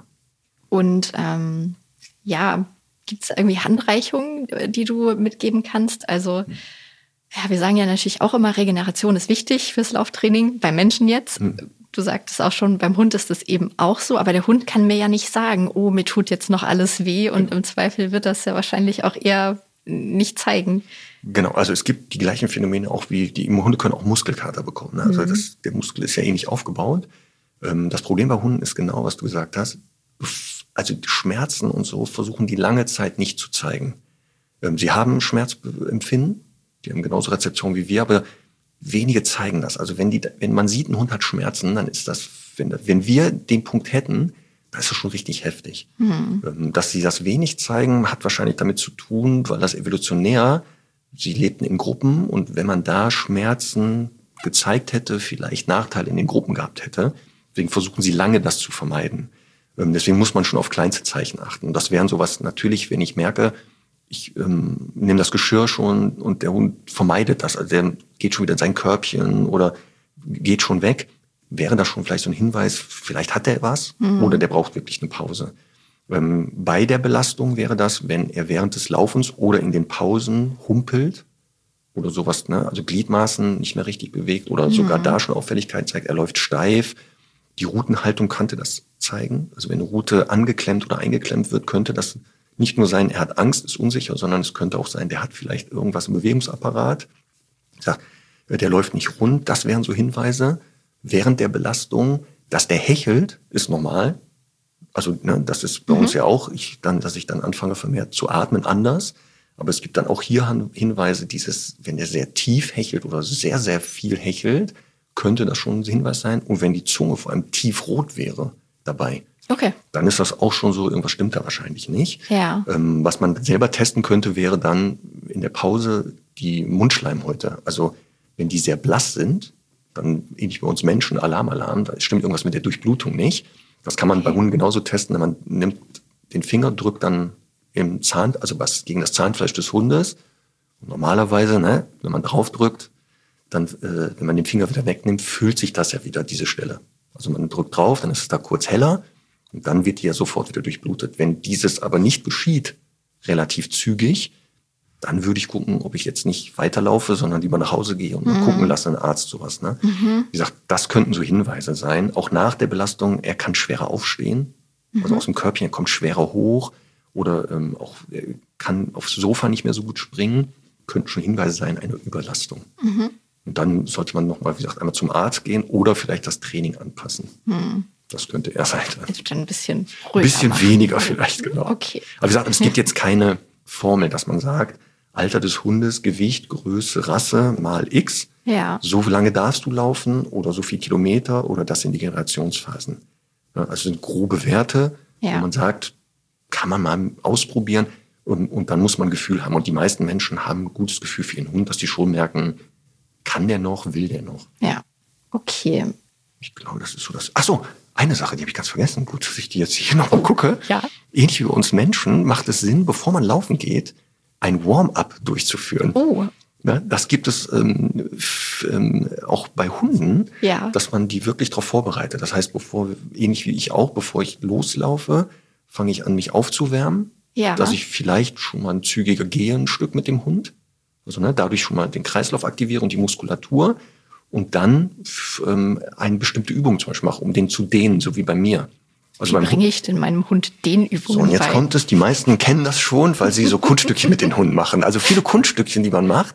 Und ähm, ja, gibt es irgendwie Handreichungen, die du mitgeben kannst? Also mhm. ja, wir sagen ja natürlich auch immer, Regeneration ist wichtig fürs Lauftraining, bei Menschen jetzt. Mhm. Du sagtest auch schon, beim Hund ist das eben auch so, aber der Hund kann mir ja nicht sagen, oh, mir tut jetzt noch alles weh und im Zweifel wird das ja wahrscheinlich auch eher nicht zeigen. Genau, also es gibt die gleichen Phänomene auch wie, die Hunde können auch Muskelkater bekommen. Ne? Also mhm. das, der Muskel ist ja ähnlich aufgebaut. Das Problem bei Hunden ist genau, was du gesagt hast. Also Schmerzen und so versuchen die lange Zeit nicht zu zeigen. Sie haben Schmerzempfinden, die haben genauso Rezeption wie wir, aber wenige zeigen das. Also wenn die, wenn man sieht, ein Hund hat Schmerzen, dann ist das, wenn, wenn wir den Punkt hätten, dann ist das schon richtig heftig. Mhm. Dass sie das wenig zeigen, hat wahrscheinlich damit zu tun, weil das evolutionär, sie lebten in Gruppen und wenn man da Schmerzen gezeigt hätte, vielleicht Nachteile in den Gruppen gehabt hätte, deswegen versuchen sie lange, das zu vermeiden. Deswegen muss man schon auf kleinste Zeichen achten. Und das wären sowas natürlich, wenn ich merke, ich ähm, nehme das Geschirr schon und der Hund vermeidet das, also der geht schon wieder in sein Körbchen oder geht schon weg, wäre das schon vielleicht so ein Hinweis, vielleicht hat er was mhm. oder der braucht wirklich eine Pause. Ähm, bei der Belastung wäre das, wenn er während des Laufens oder in den Pausen humpelt oder sowas, ne, also Gliedmaßen nicht mehr richtig bewegt oder mhm. sogar da schon Auffälligkeit zeigt, er läuft steif. Die Routenhaltung könnte das zeigen. Also wenn eine Route angeklemmt oder eingeklemmt wird, könnte das nicht nur sein, er hat Angst, ist unsicher, sondern es könnte auch sein, der hat vielleicht irgendwas im Bewegungsapparat. Ich sag, der läuft nicht rund. Das wären so Hinweise während der Belastung. Dass der hechelt, ist normal. Also ne, das ist bei mhm. uns ja auch, ich dann, dass ich dann anfange vermehrt zu atmen, anders. Aber es gibt dann auch hier Hinweise, dieses, wenn der sehr tief hechelt oder sehr, sehr viel hechelt, könnte das schon ein Hinweis sein. Und wenn die Zunge vor allem tiefrot wäre dabei, okay, dann ist das auch schon so, irgendwas stimmt da wahrscheinlich nicht. Ja. Ähm, was man selber testen könnte, wäre dann in der Pause die Mundschleimhäute. Also wenn die sehr blass sind, dann ähnlich bei uns Menschen, Alarm, Alarm, da stimmt irgendwas mit der Durchblutung nicht. Das kann man okay. bei Hunden genauso testen. Man nimmt den Finger, drückt dann im Zahn, also was gegen das Zahnfleisch des Hundes. Und normalerweise, ne, wenn man drauf drückt, dann, äh, wenn man den Finger wieder wegnimmt, füllt sich das ja wieder, diese Stelle. Also man drückt drauf, dann ist es da kurz heller. Und dann wird die ja sofort wieder durchblutet. Wenn dieses aber nicht geschieht, relativ zügig, dann würde ich gucken, ob ich jetzt nicht weiterlaufe, sondern lieber nach Hause gehe und mhm. gucken lasse, einen Arzt, sowas. Ne? Mhm. Wie gesagt, das könnten so Hinweise sein. Auch nach der Belastung, er kann schwerer aufstehen. Mhm. Also aus dem Körbchen, er kommt schwerer hoch. Oder ähm, auch er kann aufs Sofa nicht mehr so gut springen. Könnten schon Hinweise sein, eine Überlastung. Mhm. Und dann sollte man nochmal, wie gesagt, einmal zum Arzt gehen oder vielleicht das Training anpassen. Mhm. Das könnte er sein. Also dann ein bisschen ruhiger. Ein bisschen machen. Weniger vielleicht, genau. Okay. Aber wie gesagt, es gibt jetzt keine Formel, dass man sagt, Alter des Hundes, Gewicht, Größe, Rasse mal X. Ja. So lange darfst du laufen oder so viel Kilometer oder das sind die Generationsphasen. Ja, also sind grobe Werte, ja. wo man sagt, kann man mal ausprobieren und, und dann muss man ein Gefühl haben. Und die meisten Menschen haben ein gutes Gefühl für ihren Hund, dass die schon merken, kann der noch, will der noch. Ja, okay. Ich glaube, das ist so das. Ach so, eine Sache, die habe ich ganz vergessen. Gut, dass ich die jetzt hier noch mal gucke. Ja. Ähnlich wie bei uns Menschen macht es Sinn, bevor man laufen geht, ein Warm-up durchzuführen. Oh. Ja, das gibt es ähm, f, ähm, auch bei Hunden, ja. dass man die wirklich darauf vorbereitet. Das heißt, bevor, ähnlich wie ich auch, bevor ich loslaufe, fange ich an, mich aufzuwärmen. Ja. Dass ich vielleicht schon mal ein zügiger gehe, ein Stück mit dem Hund. Also ne, dadurch schon mal den Kreislauf aktiviere und die Muskulatur. Und dann ähm, eine bestimmte Übung zum Beispiel mache, um den zu dehnen, so wie bei mir. Also wie bringe ich denn meinem Hund Dehnübungen So, und jetzt bei? kommt es, die meisten kennen das schon, weil sie so Kunststückchen mit den Hunden machen. Also viele Kunststückchen, die man macht,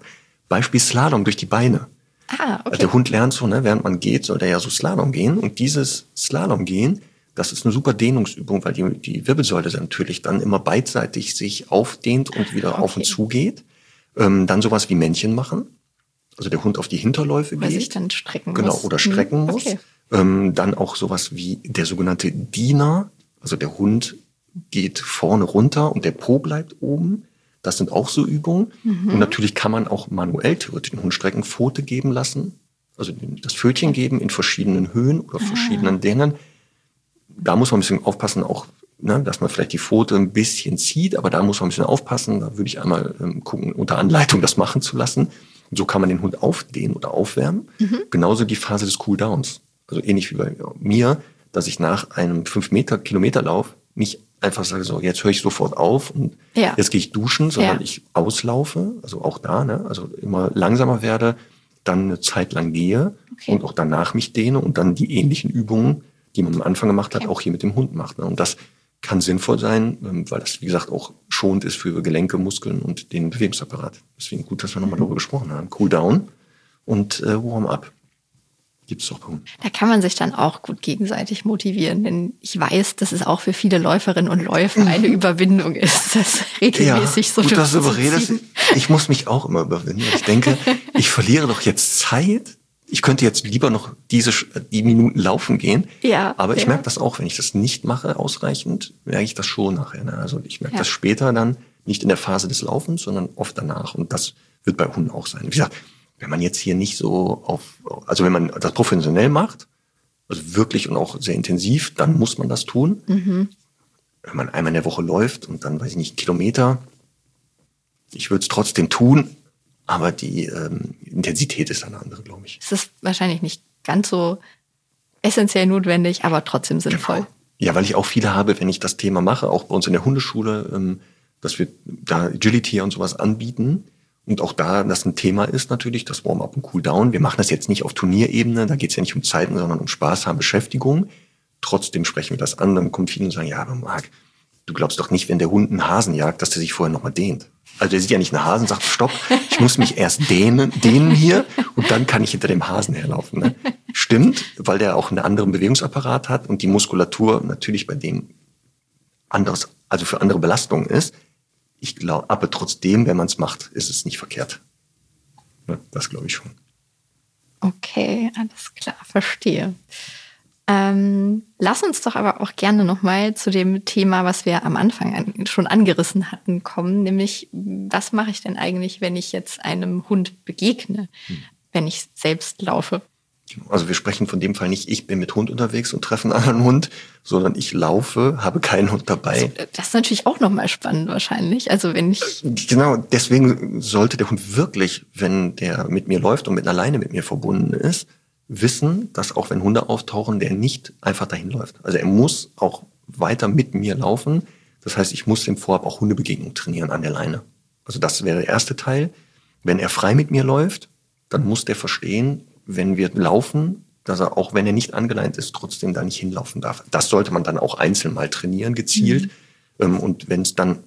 Beispiel Slalom durch die Beine. Ah, okay. Also der Hund lernt so, ne, während man geht, soll der ja so Slalom gehen. Und dieses Slalom gehen, das ist eine super Dehnungsübung, weil die, die Wirbelsäule natürlich dann immer beidseitig sich aufdehnt und wieder okay. auf und zu geht. Ähm, dann sowas wie Männchen machen. Also der Hund auf die Hinterläufe Weil geht. sich dann strecken genau, muss. Oder strecken hm, muss. Okay. Ähm, dann auch sowas wie der sogenannte Diener. Also der Hund geht vorne runter und der Po bleibt oben. Das sind auch so Übungen. Mhm. Und natürlich kann man auch manuell theoretisch den Hund strecken, Pfote geben lassen. Also das Pfötchen geben in verschiedenen Höhen oder ah. verschiedenen Dehnen. Da muss man ein bisschen aufpassen, auch, ne, dass man vielleicht die Pfote ein bisschen zieht, aber da muss man ein bisschen aufpassen. Da würde ich einmal ähm, gucken, unter Anleitung das machen zu lassen. Und so kann man den Hund aufdehnen oder aufwärmen. Mhm. Genauso die Phase des Cooldowns. Also ähnlich wie bei mir, dass ich nach einem fünf Meter Kilometerlauf nicht einfach sage, so, jetzt höre ich sofort auf und ja. jetzt gehe ich duschen, sondern ja. ich auslaufe, also auch da, ne, also immer langsamer werde, dann eine Zeit lang gehe okay. und auch danach mich dehne und dann die ähnlichen Übungen, die man am Anfang gemacht hat, okay. auch hier mit dem Hund macht. Ne? Und das kann sinnvoll sein, weil das, wie gesagt, auch schonend ist für Gelenke, Muskeln und den Bewegungsapparat. Deswegen gut, dass wir nochmal mhm. darüber gesprochen haben. Cooldown und äh, Warm-up. Gibt's doch bei Hunden. Da kann man sich dann auch gut gegenseitig motivieren, denn ich weiß, dass es auch für viele Läuferinnen und Läufer eine Überwindung ist, das regelmäßig ja, so gut, dass du überredest. Ich muss mich auch immer überwinden. Ich denke, ich verliere doch jetzt Zeit. Ich könnte jetzt lieber noch diese die Minuten laufen gehen. Ja, aber ich ja. merke das auch, wenn ich das nicht mache ausreichend, merke ich das schon nachher. Ne? Also ich merke ja. das später dann, nicht in der Phase des Laufens, sondern oft danach. Und das wird bei Hunden auch sein. Wie gesagt, wenn man jetzt hier nicht so auf, also wenn man das professionell macht, also wirklich und auch sehr intensiv, dann muss man das tun. Mhm. Wenn man einmal in der Woche läuft und dann, weiß ich nicht, Kilometer, ich würde es trotzdem tun, aber die ähm, Intensität ist eine andere, glaube ich. Es ist wahrscheinlich nicht ganz so essentiell notwendig, aber trotzdem sinnvoll. Genau. Ja, weil ich auch viele habe, wenn ich das Thema mache, auch bei uns in der Hundeschule, ähm, dass wir da Agility und sowas anbieten. Und auch da das ein Thema ist natürlich, das Warm-up und Cool-down. Wir machen das jetzt nicht auf Turnierebene, da geht es ja nicht um Zeiten, sondern um Spaß haben, Beschäftigung. Trotzdem sprechen wir das an, dann kommt viele und sagen, ja, aber Marc, du glaubst doch nicht, wenn der Hund einen Hasen jagt, dass der sich vorher nochmal dehnt. Also der sieht ja nicht einen Hasen, sagt, stopp, ich muss mich erst dehnen, dehnen hier und dann kann ich hinter dem Hasen herlaufen. Ne? Stimmt, weil der auch einen anderen Bewegungsapparat hat und die Muskulatur natürlich bei dem anderes, also für andere Belastungen ist. Ich glaube, aber trotzdem, wenn man es macht, ist es nicht verkehrt. Ja, das glaube ich schon. Okay, alles klar, verstehe. Ähm, lass uns doch aber auch gerne nochmal zu dem Thema, was wir am Anfang an, schon angerissen hatten, kommen. Nämlich, was mache ich denn eigentlich, wenn ich jetzt einem Hund begegne, hm. wenn ich selbst laufe? Also wir sprechen von dem Fall nicht, ich bin mit Hund unterwegs und treffe einen anderen Hund, sondern ich laufe, habe keinen Hund dabei. Also, das ist natürlich auch nochmal spannend wahrscheinlich. Also wenn ich Genau, deswegen sollte der Hund wirklich, wenn der mit mir läuft und mit einer Leine mit mir verbunden ist, wissen, dass auch wenn Hunde auftauchen, der nicht einfach dahin läuft. Also er muss auch weiter mit mir laufen. Das heißt, ich muss dem vorab auch Hundebegegnung trainieren an der Leine. Also das wäre der erste Teil. Wenn er frei mit mir läuft, dann muss der verstehen, wenn wir laufen, dass er, auch wenn er nicht angeleint ist, trotzdem da nicht hinlaufen darf. Das sollte man dann auch einzeln mal trainieren, gezielt. Mhm. Und wenn es dann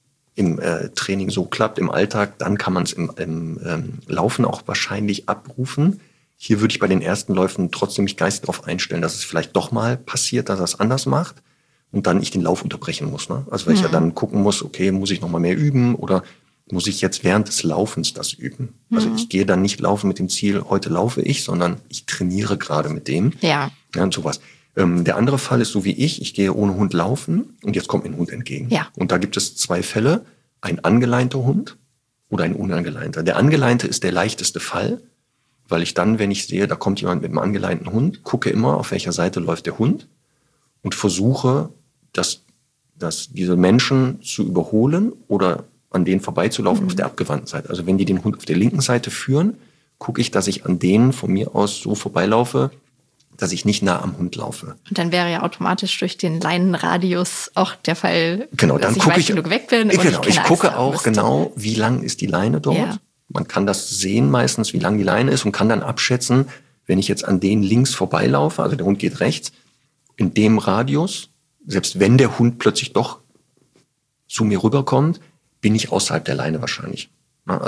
im äh, Training so klappt, im Alltag, dann kann man es im, im ähm, Laufen auch wahrscheinlich abrufen. Hier würde ich bei den ersten Läufen trotzdem mich geistig darauf einstellen, dass es vielleicht doch mal passiert, dass er es anders macht und dann ich den Lauf unterbrechen muss. Ne? Also weil mhm. ich ja dann gucken muss, okay, muss ich noch mal mehr üben oder muss ich jetzt während des Laufens das üben? Mhm. Also ich gehe dann nicht laufen mit dem Ziel, heute laufe ich, sondern ich trainiere gerade mit dem. Ja. Ja, und sowas. Ähm, der andere Fall ist so wie ich, ich gehe ohne Hund laufen und jetzt kommt mir ein Hund entgegen. Ja. Und da gibt es zwei Fälle, ein angeleinter Hund oder ein unangeleinter. Der Angeleinte ist der leichteste Fall, weil ich dann, wenn ich sehe, da kommt jemand mit einem angeleinten Hund, gucke immer, auf welcher Seite läuft der Hund und versuche, dass, dass diese Menschen zu überholen oder an denen vorbeizulaufen mhm. auf der abgewandten Seite. Also wenn die den Hund auf der linken Seite führen, gucke ich, dass ich an denen von mir aus so vorbeilaufe, dass ich nicht nah am Hund laufe. Und dann wäre ja automatisch durch den Leinenradius auch der Fall, genau, dann dass ich gucke weit ich, genug weg bin. Genau, und ich, ich gucke auch genau, wie lang ist die Leine dort. Ja. Man kann das sehen meistens, wie lang die Leine ist und kann dann abschätzen, wenn ich jetzt an denen links vorbeilaufe, also der Hund geht rechts, in dem Radius, selbst wenn der Hund plötzlich doch zu mir rüberkommt, bin ich außerhalb der Leine wahrscheinlich. Also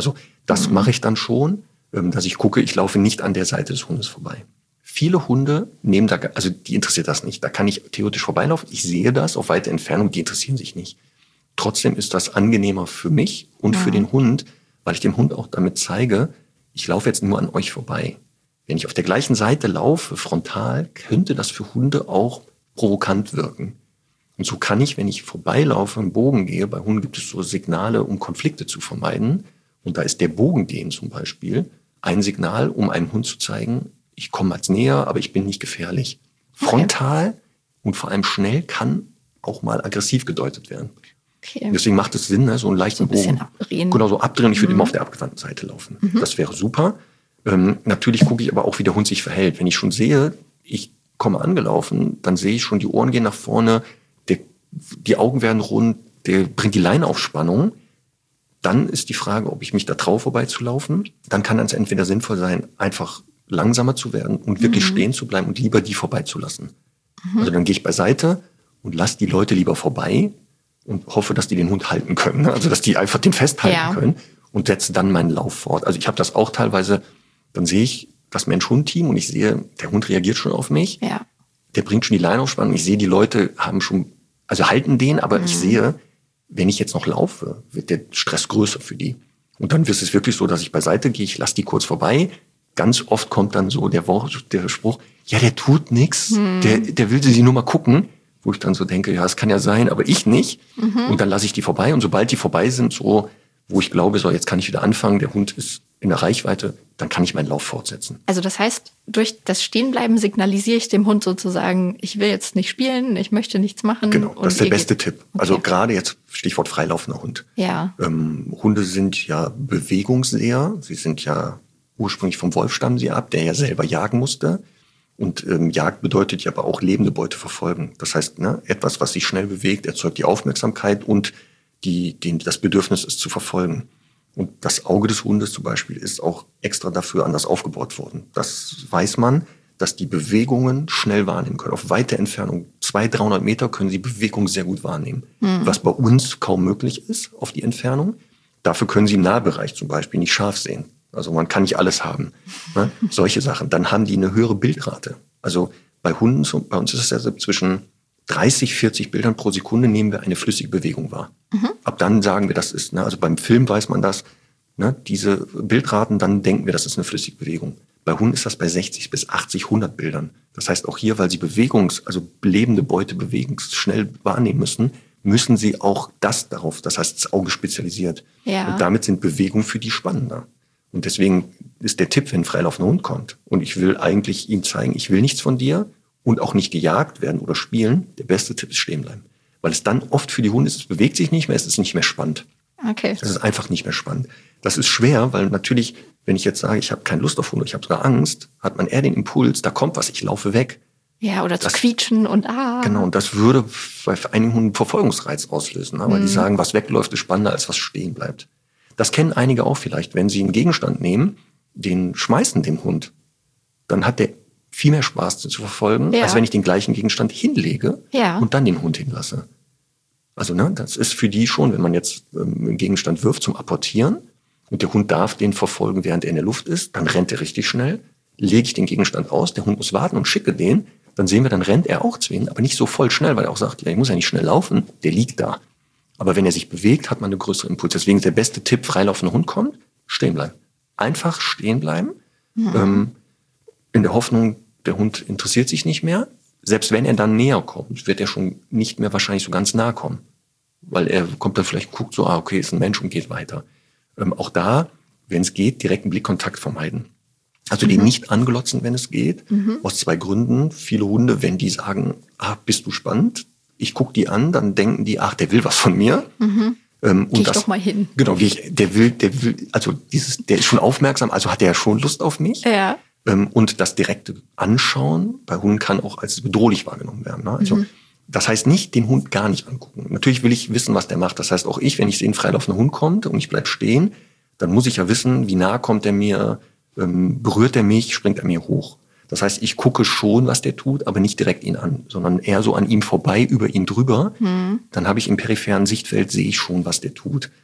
Das Mhm. mache ich dann schon, ähm, dass ich gucke, ich laufe nicht an der Seite des Hundes vorbei. Viele Hunde nehmen da, also die interessiert das nicht. Da kann ich theoretisch vorbeilaufen. Ich sehe das auf weite Entfernung, die interessieren sich nicht. Trotzdem ist das angenehmer für mich und für Mhm. den Hund, weil ich dem Hund auch damit zeige, ich laufe jetzt nur an euch vorbei. Wenn ich auf der gleichen Seite laufe, frontal, könnte das für Hunde auch provokant wirken. Und so kann ich, wenn ich vorbeilaufe, im Bogen gehe, bei Hunden gibt es so Signale, um Konflikte zu vermeiden. Und da ist der Bogendehn zum Beispiel ein Signal, um einem Hund zu zeigen, ich komme als näher, aber ich bin nicht gefährlich. Frontal okay. und vor allem schnell kann auch mal aggressiv gedeutet werden. Okay. Deswegen macht es Sinn, ne, so einen leichten so ein bisschen Bogen. Abdrehen. Genau, so abdrehen. Ich würde mhm. immer auf der abgewandten Seite laufen. Mhm. Das wäre super. Ähm, natürlich gucke ich aber auch, wie der Hund sich verhält. Wenn ich schon sehe, ich komme angelaufen, dann sehe ich schon, die Ohren gehen nach vorne, der, die Augen werden rund, der bringt die Leine auf Spannung. Dann ist die Frage, ob ich mich da traue, vorbeizulaufen. Dann kann es entweder sinnvoll sein, einfach langsamer zu werden und wirklich mhm. stehen zu bleiben und lieber die vorbeizulassen. Mhm. Also dann gehe ich beiseite und lasse die Leute lieber vorbei und hoffe, dass die den Hund halten können. Also dass die einfach den festhalten ja. können und setze dann meinen Lauf fort. Also ich habe das auch teilweise, dann sehe ich das Mensch-Hund-Team und ich sehe, der Hund reagiert schon auf mich. Ja. Der bringt schon die Leine auf Spannung. Ich sehe, die Leute haben schon, also halten den, aber mhm. ich sehe, wenn ich jetzt noch laufe, wird der Stress größer für die. Und dann ist es wirklich so, dass ich beiseite gehe, ich lasse die kurz vorbei. Ganz oft kommt dann so der, der Spruch, ja, der tut nichts, hm. der, der will sie nur mal gucken. Wo ich dann so denke, ja, es kann ja sein, aber ich nicht. Mhm. Und dann lasse ich die vorbei. Und sobald die vorbei sind, so, wo ich glaube, so, jetzt kann ich wieder anfangen, der Hund ist in der Reichweite, dann kann ich meinen Lauf fortsetzen. Also das heißt, durch das Stehenbleiben signalisiere ich dem Hund sozusagen, ich will jetzt nicht spielen, ich möchte nichts machen. Genau, das ist der beste geht. Tipp. Okay. Also gerade jetzt Stichwort freilaufender Hund. Ja. Ähm, Hunde sind ja Bewegungsseher. Sie sind ja ursprünglich vom Wolf stammen sie ab, der ja selber jagen musste. Und ähm, Jagd bedeutet ja aber auch lebende Beute verfolgen. Das heißt, ne, etwas, was sich schnell bewegt, erzeugt die Aufmerksamkeit und die, den, das Bedürfnis, es zu verfolgen. Und das Auge des Hundes zum Beispiel ist auch extra dafür anders aufgebaut worden. Das weiß man, dass die Bewegungen schnell wahrnehmen können. Auf weite Entfernung, zweihundert, dreihundert Meter, können sie Bewegung sehr gut wahrnehmen. Mhm. Was bei uns kaum möglich ist auf die Entfernung. Dafür können sie im Nahbereich zum Beispiel nicht scharf sehen. Also man kann nicht alles haben. Ne? Solche Sachen. Dann haben die eine höhere Bildrate. Also bei Hunden, bei uns ist es ja so zwischen dreißig, vierzig Bildern pro Sekunde nehmen wir eine flüssige Bewegung wahr. Mhm. Ab dann sagen wir, das ist, ne, also beim Film weiß man das, ne, diese Bildraten, dann denken wir, das ist eine flüssige Bewegung. Bei Hunden ist das bei sechzig bis achtzig, hundert Bildern. Das heißt auch hier, weil sie Bewegungs-, also lebende Beute bewegungsschnell wahrnehmen müssen, müssen sie auch das darauf, das heißt das Auge spezialisiert. Ja. Und damit sind Bewegungen für die spannender. Und deswegen ist der Tipp, wenn ein freilaufender Hund kommt und ich will eigentlich ihm zeigen, ich will nichts von dir und auch nicht gejagt werden oder spielen, der beste Tipp ist stehen bleiben. Weil es dann oft für die Hunde ist, es bewegt sich nicht mehr, es ist nicht mehr spannend. Okay. Das ist einfach nicht mehr spannend. Das ist schwer, weil natürlich, wenn ich jetzt sage, ich habe keine Lust auf Hunde, ich habe sogar Angst, hat man eher den Impuls, da kommt was, ich laufe weg. Ja, oder das, zu quietschen und ah. Genau, und das würde bei einigen Hunden Verfolgungsreiz auslösen, ne? Weil mhm. die sagen, was wegläuft, ist spannender, als was stehen bleibt. Das kennen einige auch vielleicht, wenn sie einen Gegenstand nehmen, den schmeißen dem Hund, dann hat der viel mehr Spaß zu verfolgen, ja. als wenn ich den gleichen Gegenstand hinlege ja. und dann den Hund hinlasse. Also ne, das ist für die schon, wenn man jetzt ähm, einen Gegenstand wirft zum Apportieren und der Hund darf den verfolgen, während er in der Luft ist, dann rennt er richtig schnell, lege ich den Gegenstand aus, der Hund muss warten und schicke den, dann sehen wir, dann rennt er auch zu ihnen, aber nicht so voll schnell, weil er auch sagt, ja, ich muss ja nicht schnell laufen, der liegt da. Aber wenn er sich bewegt, hat man eine größere Impuls. Deswegen ist der beste Tipp, freilaufender Hund kommt, stehen bleiben. Einfach stehen bleiben, mhm. ähm, in der Hoffnung, der Hund interessiert sich nicht mehr. Selbst wenn er dann näher kommt, wird er schon nicht mehr wahrscheinlich so ganz nah kommen. Weil er kommt dann vielleicht, guckt so, ah, okay, ist ein Mensch und geht weiter. Ähm, auch da, wenn es geht, direkt einen Blickkontakt vermeiden. Also mhm. den nicht anglotzen, wenn es geht. Mhm. Aus zwei Gründen. Viele Hunde, wenn die sagen, ah, bist du spannend? Ich gucke die an, dann denken die, ach, der will was von mir. Mhm. Ähm, geh und ich das, doch mal hin. Genau, geh ich, der will, der will, also dieses, der ist schon aufmerksam, also hat er ja schon Lust auf mich. Ja. Ähm, und das direkte Anschauen bei Hunden kann auch als bedrohlich wahrgenommen werden. Ne? Also mhm. das heißt nicht, den Hund gar nicht angucken. Natürlich will ich wissen, was der macht. Das heißt auch ich, wenn ich sehe, ein freilaufender Hund kommt und ich bleib stehen, dann muss ich ja wissen, wie nah kommt er mir, ähm, berührt er mich, springt er mir hoch. Das heißt, ich gucke schon, was der tut, aber nicht direkt ihn an, sondern eher so an ihm vorbei, über ihn drüber. Mhm. Dann habe ich im peripheren Sichtfeld, sehe ich schon, was der tut.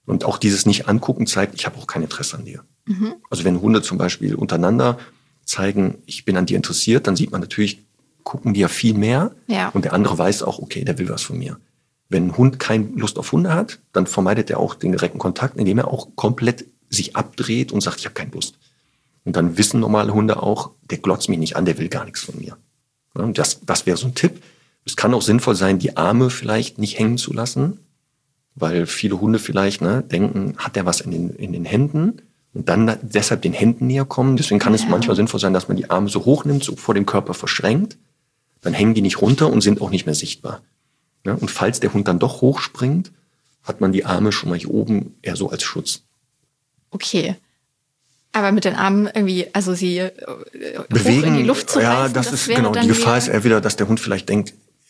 Und auch dieses Nicht-Angucken zeigt, ich habe auch kein Interesse an dir. Mhm. Also wenn Hunde zum Beispiel untereinander zeigen, ich bin an dir interessiert, dann sieht man natürlich, gucken die ja viel mehr. Ja. Und der andere weiß auch, okay, der will was von mir. Wenn ein Hund keine Lust auf Hunde hat, dann vermeidet er auch den direkten Kontakt, indem er auch komplett sich abdreht und sagt, ich habe keine Lust. Und dann wissen normale Hunde auch, der glotzt mich nicht an, der will gar nichts von mir. Ja, das, das wäre so ein Tipp. Es kann auch sinnvoll sein, die Arme vielleicht nicht hängen zu lassen, weil viele Hunde vielleicht ne, denken, hat der was in den, in den Händen und dann deshalb den Händen näher kommen. Deswegen kann ja. es manchmal sinnvoll sein, dass man die Arme so hoch nimmt, so vor dem Körper verschränkt. Dann hängen die nicht runter und sind auch nicht mehr sichtbar. Ja, und falls der Hund dann doch hochspringt, hat man die Arme schon mal hier oben eher so als Schutz. Okay. Aber mit den Armen irgendwie, also sie bewegen, hoch in die Luft zu reißen, ja, das, das ist genau. Die Gefahr ist eher wieder, dass der Hund vielleicht denkt,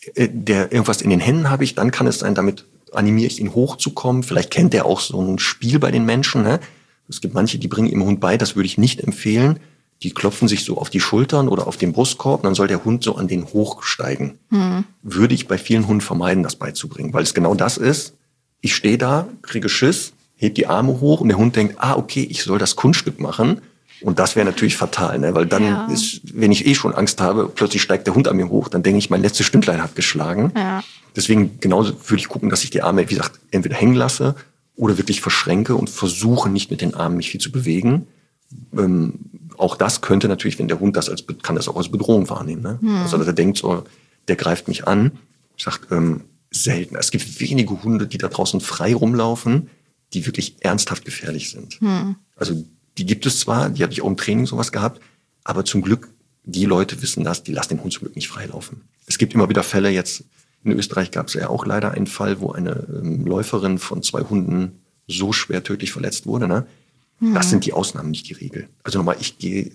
der irgendwas in den Händen habe ich, dann kann es sein, damit animiere ich ihn hochzukommen. Vielleicht kennt er auch so ein Spiel bei den Menschen. Ne? Es gibt manche, die bringen ihrem Hund bei, das würde ich nicht empfehlen. Die klopfen sich so auf die Schultern oder auf den Brustkorb, dann soll der Hund so an den hochsteigen. Hm. Würde ich bei vielen Hunden vermeiden, das beizubringen, weil es genau das ist. Ich stehe da, kriege Schiss, heb die Arme hoch und der Hund denkt, ah, okay, ich soll das Kunststück machen. Und das wäre natürlich fatal, ne? Weil dann ja. ist, wenn ich eh schon Angst habe, plötzlich steigt der Hund an mir hoch, dann denke ich, mein letztes Stündlein hat geschlagen. Ja. Deswegen genauso würde ich gucken, dass ich die Arme, wie gesagt, entweder hängen lasse oder wirklich verschränke und versuche nicht mit den Armen mich viel zu bewegen. Ähm, auch das könnte natürlich, wenn der Hund das als, kann das auch als Bedrohung wahrnehmen, ne? Hm. Also der denkt so, der greift mich an. Ich sag, ähm, selten. Es gibt wenige Hunde, die da draußen frei rumlaufen, die wirklich ernsthaft gefährlich sind. Hm. Also die gibt es zwar, die habe ich auch im Training sowas gehabt, aber zum Glück, die Leute wissen das, die lassen den Hund zum Glück nicht freilaufen. Es gibt immer wieder Fälle, jetzt in Österreich gab es ja auch leider einen Fall, wo eine ähm, Läuferin von zwei Hunden so schwer tödlich verletzt wurde. Ne? Mhm. Das sind die Ausnahmen, nicht die Regel. Also nochmal, ich gehe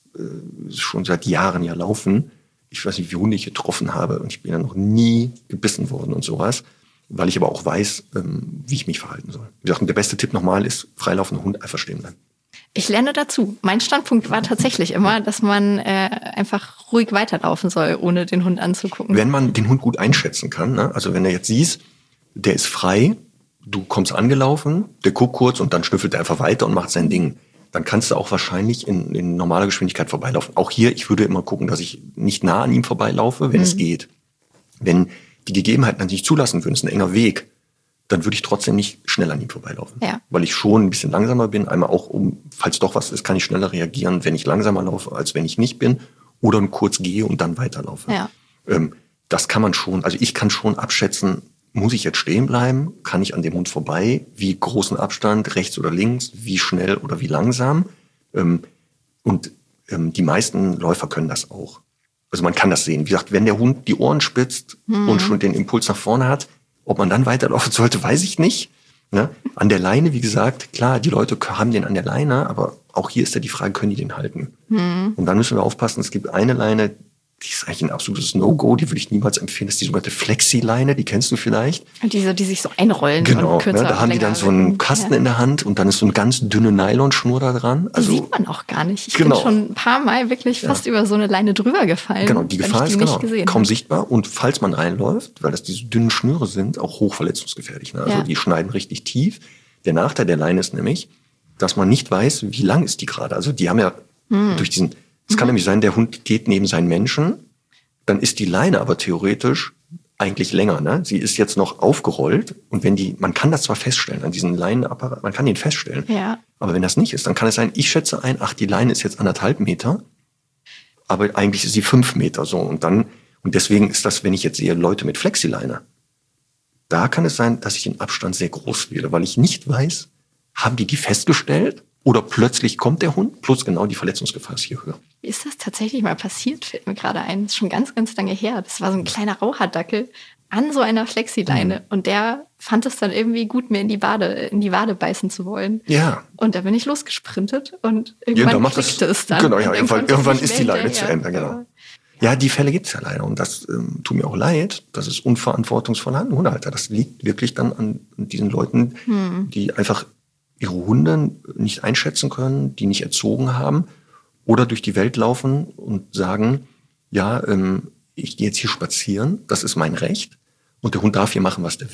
äh, schon seit Jahren ja laufen. Ich weiß nicht, wie Hunde ich getroffen habe und ich bin ja noch nie gebissen worden und sowas, weil ich aber auch weiß, ähm, wie ich mich verhalten soll. Wie gesagt, der beste Tipp nochmal ist, freilaufender Hund einfach stehen bleiben. Ich lerne dazu. Mein Standpunkt war tatsächlich immer, dass man äh, einfach ruhig weiterlaufen soll, ohne den Hund anzugucken. Wenn man den Hund gut einschätzen kann, ne? Also wenn du jetzt siehst, der ist frei, du kommst angelaufen, der guckt kurz und dann schnüffelt er einfach weiter und macht sein Ding, dann kannst du auch wahrscheinlich in, in normaler Geschwindigkeit vorbeilaufen. Auch hier, ich würde immer gucken, dass ich nicht nah an ihm vorbeilaufe, wenn mhm. es geht. Wenn die Gegebenheiten das nicht zulassen würden, ist ein enger Weg, dann würde ich trotzdem nicht schnell an ihm vorbeilaufen. Ja. Weil ich schon ein bisschen langsamer bin. Einmal auch, um, falls doch was ist, kann ich schneller reagieren, wenn ich langsamer laufe, als wenn ich nicht bin. Oder kurz gehe und dann weiterlaufe. Ja. Ähm, das kann man schon, also ich kann schon abschätzen, muss ich jetzt stehen bleiben? Kann ich an dem Hund vorbei? Wie großen Abstand, rechts oder links? Wie schnell oder wie langsam? Ähm, und ähm, die meisten Läufer können das auch. Also man kann das sehen. Wie gesagt, wenn der Hund die Ohren spitzt mhm. und schon den Impuls nach vorne hat, ob man dann weiterlaufen sollte, weiß ich nicht. Ne? An der Leine, wie gesagt, klar, die Leute haben den an der Leine, aber auch hier ist ja die Frage, können die den halten? Mhm. Und dann müssen wir aufpassen, es gibt eine Leine, die ist eigentlich ein absolutes No-Go, die würde ich niemals empfehlen, das ist die sogenannte Flexi-Leine, die kennst du vielleicht. Diese, die sich so einrollen genau, und kürzer ne? Da haben die dann so einen Kasten ja. in der Hand und dann ist so eine ganz dünne Nylonschnur da dran. Also, die sieht man auch gar nicht. Ich genau. bin schon ein paar Mal wirklich fast ja. über so eine Leine drüber gefallen. Genau, die Gefahr die ist genau, kaum habe. sichtbar und falls man reinläuft, weil das diese dünnen Schnüre sind, auch hochverletzungsgefährlich. Ne? Also ja. die schneiden richtig tief. Der Nachteil der Leine ist nämlich, dass man nicht weiß, wie lang ist die gerade. Also die haben ja hm. durch diesen, es kann hm. nämlich sein, der Hund geht neben seinen Menschen, dann ist die Leine aber theoretisch eigentlich länger. Ne? Sie ist jetzt noch aufgerollt und wenn die, man kann das zwar feststellen an diesen Leinenapparat, man kann den feststellen, ja. aber wenn das nicht ist, dann kann es sein, ich schätze ein, ach, die Leine ist jetzt anderthalb Meter, aber eigentlich ist sie fünf Meter so und dann, und deswegen ist das, wenn ich jetzt sehe, Leute mit Flexileine, da kann es sein, dass ich den Abstand sehr groß wähle, weil ich nicht weiß, haben die die festgestellt? Oder plötzlich kommt der Hund, plus genau die Verletzungsgefahr ist hier höher. Wie ist das tatsächlich mal passiert, fällt mir gerade ein. Das ist schon ganz, ganz lange her. Das war so ein kleiner Raucherdackel an so einer Flexileine. Mhm. Und der fand es dann irgendwie gut, mir in die Wade, in die Wade beißen zu wollen. Ja. Und da bin ich losgesprintet und irgendwann ja, klickte es dann. Genau, ja, irgendwann, irgendwann ist die Leine zu Ende, genau. Ja, die Fälle gibt's ja leider. Und das ähm, tut mir auch leid. Das ist unverantwortungsvoller Hundehalter. Das liegt wirklich dann an diesen Leuten, mhm. die einfach ihre Hunde nicht einschätzen können, die nicht erzogen haben oder durch die Welt laufen und sagen, ja, ähm, ich gehe jetzt hier spazieren, das ist mein Recht und der Hund darf hier machen, was der will.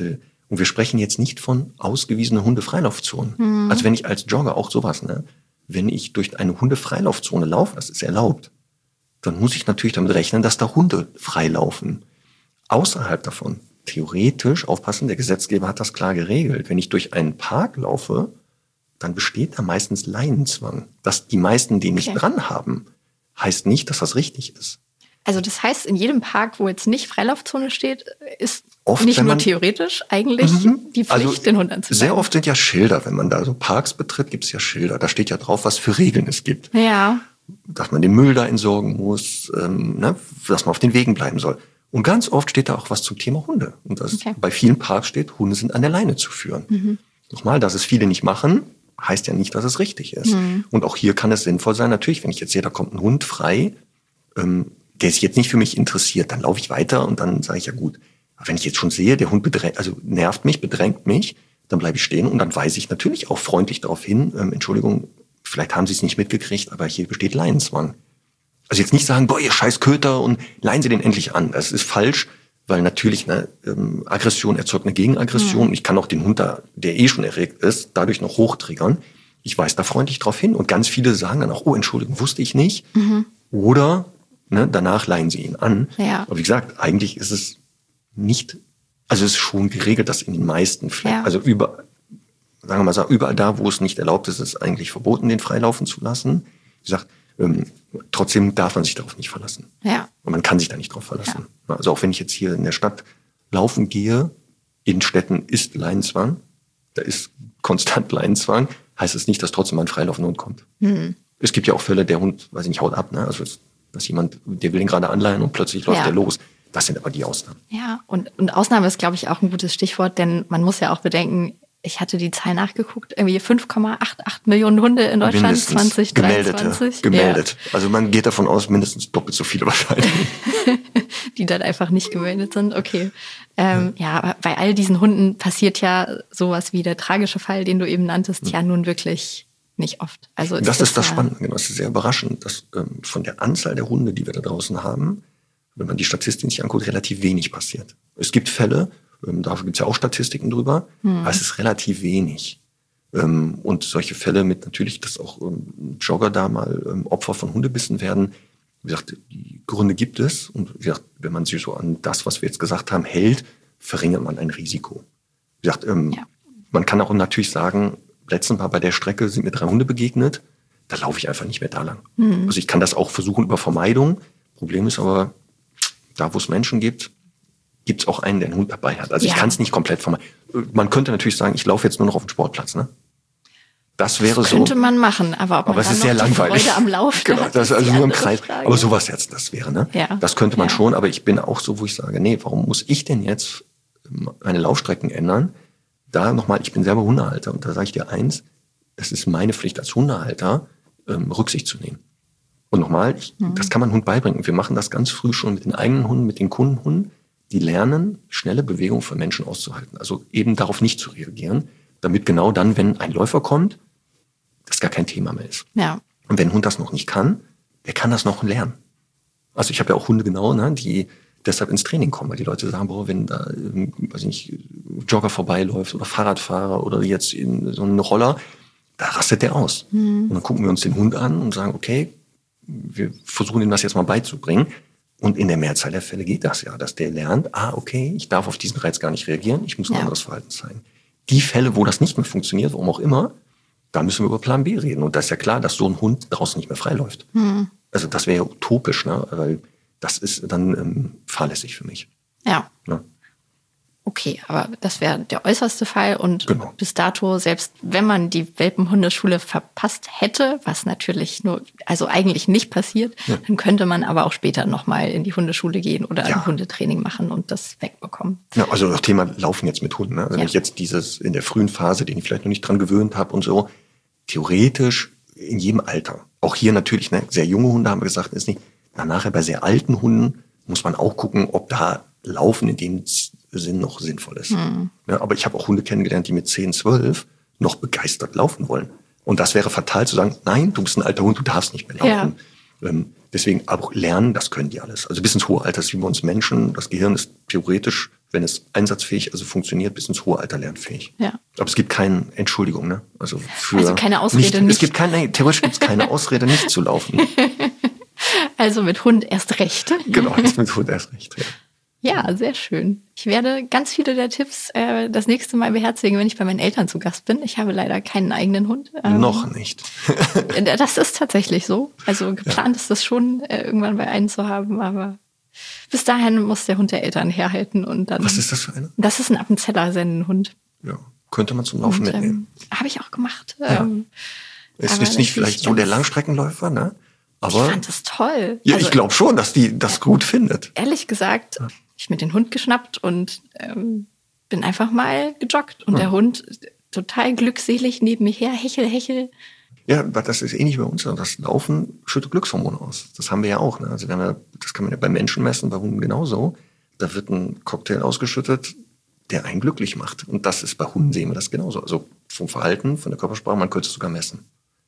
Und wir sprechen jetzt nicht von ausgewiesenen Hundefreilaufzonen. Mhm. Also wenn ich als Jogger auch sowas, ne, wenn ich durch eine Hundefreilaufzone laufe, das ist erlaubt, dann muss ich natürlich damit rechnen, dass da Hunde freilaufen. Außerhalb davon, theoretisch, aufpassen, der Gesetzgeber hat das klar geregelt. Wenn ich durch einen Park laufe, dann besteht da meistens Leinenzwang. Dass die meisten den nicht okay. dran haben, heißt nicht, dass das richtig ist. Also das heißt, in jedem Park, wo jetzt nicht Freilaufzone steht, ist oft, nicht nur man, theoretisch eigentlich mhm. die Pflicht, also den Hund anzuleihen. Sehr oft sind ja Schilder, wenn man da so Parks betritt, gibt es ja Schilder. Da steht ja drauf, was für Regeln es gibt. Ja. Dass man den Müll da entsorgen muss, ähm, ne, dass man auf den Wegen bleiben soll. Und ganz oft steht da auch was zum Thema Hunde. Und das okay. bei vielen Parks steht, Hunde sind an der Leine zu führen. Mhm. Nochmal, dass es viele nicht machen, heißt ja nicht, dass es richtig ist. Mhm. Und auch hier kann es sinnvoll sein, natürlich, wenn ich jetzt sehe, da kommt ein Hund frei, ähm, der sich jetzt nicht für mich interessiert, dann laufe ich weiter und dann sage ich, ja gut. Aber wenn ich jetzt schon sehe, der Hund bedrängt, also nervt mich, bedrängt mich, dann bleibe ich stehen und dann weise ich natürlich auch freundlich darauf hin, ähm, Entschuldigung, vielleicht haben Sie es nicht mitgekriegt, aber hier besteht Leinenzwang. Also jetzt nicht sagen, boah, ihr scheiß Köter und leihen Sie den endlich an. Das ist falsch, weil natürlich eine ähm, Aggression erzeugt eine Gegenaggression. Mhm. Ich kann auch den Hund, da, der eh schon erregt ist, dadurch noch hochtriggern. Ich weise da freundlich drauf hin und ganz viele sagen dann auch, oh, Entschuldigung, wusste ich nicht. Mhm. Oder ne, danach leihen Sie ihn an. Ja. Aber wie gesagt, eigentlich ist es nicht, also es ist schon geregelt, dass in den meisten Fällen, ja. also über, sagen wir mal so, überall da, wo es nicht erlaubt ist, ist es eigentlich verboten, den freilaufen zu lassen. Wie gesagt, ähm, trotzdem darf man sich darauf nicht verlassen. Ja. Und man kann sich da nicht drauf verlassen. Ja. Also auch wenn ich jetzt hier in der Stadt laufen gehe, in Städten ist Leinenzwang, da ist konstant Leinenzwang, heißt es nicht, dass trotzdem mal ein freilaufender Hund kommt. Mhm. Es gibt ja auch Fälle, der Hund, weiß ich nicht, haut ab, ne? Also dass jemand, der will ihn gerade anleihen und plötzlich läuft ja. der los. Das sind aber die Ausnahmen. Ja, und, und Ausnahme ist, glaube ich, auch ein gutes Stichwort, denn man muss ja auch bedenken, ich hatte die Zahl nachgeguckt, irgendwie fünf Komma achtundachtzig Millionen Hunde in Deutschland mindestens zwanzig dreiundzwanzig. Gemeldete, gemeldet. Ja. Also man geht davon aus, mindestens doppelt so viele wahrscheinlich. Die dann einfach nicht gemeldet sind, okay. Ähm, ja, aber bei all diesen Hunden passiert ja sowas wie der tragische Fall, den du eben nanntest, hm. ja nun wirklich nicht oft. Also ist das, das ist das ja Spannende, genau. Das ist sehr überraschend, dass ähm, von der Anzahl der Hunde, die wir da draußen haben, wenn man die Statistiken sich anguckt, relativ wenig passiert. Es gibt Fälle, ähm, dafür gibt es ja auch Statistiken drüber, hm. aber es ist relativ wenig. Ähm, und solche Fälle mit natürlich, dass auch ähm, Jogger da mal ähm, Opfer von Hundebissen werden, wie gesagt, die Gründe gibt es. Und wie gesagt, wenn man sich so an das, was wir jetzt gesagt haben, hält, verringert man ein Risiko. Wie gesagt, ähm, ja. man kann auch natürlich sagen, letztens mal bei der Strecke sind mir drei Hunde begegnet, da laufe ich einfach nicht mehr da lang. Mhm. Also ich kann das auch versuchen über Vermeidung. Problem ist aber, da wo es Menschen gibt, gibt es auch einen, der einen Hund dabei hat. Also ja. ich kann es nicht komplett vermeiden. Man könnte natürlich sagen, ich laufe jetzt nur noch auf dem Sportplatz. Ne? Das wäre das so. Könnte man machen, aber ob man aber es dann ist noch sehr langweilig. Freude am Laufen genau, das ist also nur im Kreis. Frage. Aber sowas jetzt, das wäre, ne? Ja. Das könnte man ja. schon, aber ich bin auch so, wo ich sage, nee, warum muss ich denn jetzt meine Laufstrecken ändern? Da nochmal, ich bin selber Hundehalter und da sage ich dir eins, es ist meine Pflicht als Hundehalter, ähm, Rücksicht zu nehmen. Und nochmal, ich, mhm. das kann man Hund beibringen. Wir machen das ganz früh schon mit den eigenen Hunden, mit den Kundenhunden. Die lernen, schnelle Bewegungen von Menschen auszuhalten. Also eben darauf nicht zu reagieren, damit genau dann, wenn ein Läufer kommt, das gar kein Thema mehr ist. Ja. Und wenn ein Hund das noch nicht kann, der kann das noch lernen. Also ich habe ja auch Hunde genau, ne, die deshalb ins Training kommen, weil die Leute sagen, boah, wenn da, weiß ich nicht, Jogger vorbeiläuft oder Fahrradfahrer oder jetzt in so einen Roller, da rastet der aus. Mhm. Und dann gucken wir uns den Hund an und sagen, okay, wir versuchen ihm das jetzt mal beizubringen. Und in der Mehrzahl der Fälle geht das ja, dass der lernt, ah, okay, ich darf auf diesen Reiz gar nicht reagieren, ich muss ein ja. anderes Verhalten zeigen. Die Fälle, wo das nicht mehr funktioniert, warum auch immer, da müssen wir über Plan B reden. Und da ist ja klar, dass so ein Hund draußen nicht mehr freiläuft. Mhm. Also das wäre ja utopisch, ne? Weil das ist dann ähm, fahrlässig für mich. Ja. ja. Okay, aber das wäre der äußerste Fall. Und genau. bis dato, selbst wenn man die Welpenhundeschule verpasst hätte, was natürlich nur, also eigentlich nicht passiert, ja. dann könnte man aber auch später nochmal in die Hundeschule gehen oder ja. ein Hundetraining machen und das wegbekommen. Ja, also das Thema Laufen jetzt mit Hunden. Ne? Also ja. wenn ich jetzt dieses in der frühen Phase, den ich vielleicht noch nicht dran gewöhnt habe und so, theoretisch in jedem Alter. Auch hier natürlich, ne, sehr junge Hunde haben wir gesagt, ist nicht. Na, nachher bei sehr alten Hunden muss man auch gucken, ob da Laufen in dem Sinn noch sinnvoll ist. Mhm. Ja, aber ich habe auch Hunde kennengelernt, die mit zehn, zwölf noch begeistert laufen wollen. Und das wäre fatal zu sagen, nein, du bist ein alter Hund, du darfst nicht mehr laufen. Ja. Ähm, deswegen auch lernen, das können die alles. Also bis ins hohe Alter ist wie bei uns Menschen. Das Gehirn ist theoretisch wenn es einsatzfähig, also funktioniert, bis ins hohe Alter lernfähig. Ja. Aber es gibt keine Entschuldigung, ne? Also, für also keine Ausrede nicht. nicht. Es gibt keine, theoretisch gibt es keine Ausrede, nicht zu laufen. Also mit Hund erst recht. Genau, jetzt mit Hund erst recht. Ja. Ja, sehr schön. Ich werde ganz viele der Tipps äh, das nächste Mal beherzigen, wenn ich bei meinen Eltern zu Gast bin. Ich habe leider keinen eigenen Hund. Ähm, Noch nicht. Das ist tatsächlich so. Also geplant ja. ist das schon, äh, irgendwann bei einem zu haben, aber bis dahin muss der Hund der Eltern herhalten und dann. Was ist das für eine? Das ist ein Appenzeller Sennenhund. Ja, könnte man zum Laufen und, mitnehmen. Ähm, habe ich auch gemacht. Ja. Ähm, ist jetzt nicht vielleicht so der Langstreckenläufer, ne? Aber ich fand das toll. Ja, also, ich glaube schon, dass die das gut findet. Ehrlich gesagt, ja. ich mir den Hund geschnappt und ähm, bin einfach mal gejoggt. Und ja. der Hund total glückselig neben mir her, hechel, hechel. Ja, das ist ähnlich bei uns. Das Laufen schüttet Glückshormone aus. Das haben wir ja auch. Ne? Also wir haben ja, das kann man ja bei Menschen messen, bei Hunden genauso. Da wird ein Cocktail ausgeschüttet, der einen glücklich macht. Und das ist bei Hunden, sehen wir das genauso. Also vom Verhalten, von der Körpersprache, man könnte es sogar messen.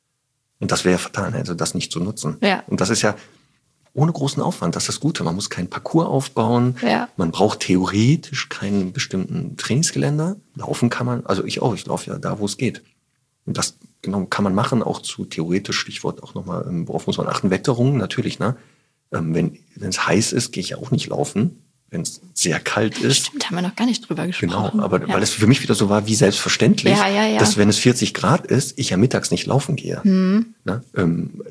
Und das wäre ja fatal, also das nicht zu nutzen. Ja. Und das ist ja ohne großen Aufwand, das ist das Gute. Man muss keinen Parcours aufbauen. Ja. Man braucht theoretisch keinen bestimmten Trainingsgeländer. Laufen kann man, also ich auch, ich laufe ja da, wo es geht. Und das genau kann man machen, auch zu theoretisch, Stichwort auch nochmal, worauf muss man achten? Wetterungen, natürlich, ne? Wenn es heiß ist, gehe ich ja auch nicht laufen. Wenn es sehr kalt ist. Stimmt, haben wir noch gar nicht drüber gesprochen. Genau, aber ja. weil es für mich wieder so war wie selbstverständlich, ja, ja, ja. dass wenn es vierzig Grad ist, ich ja mittags nicht laufen gehe. Hm. Ne? Ähm,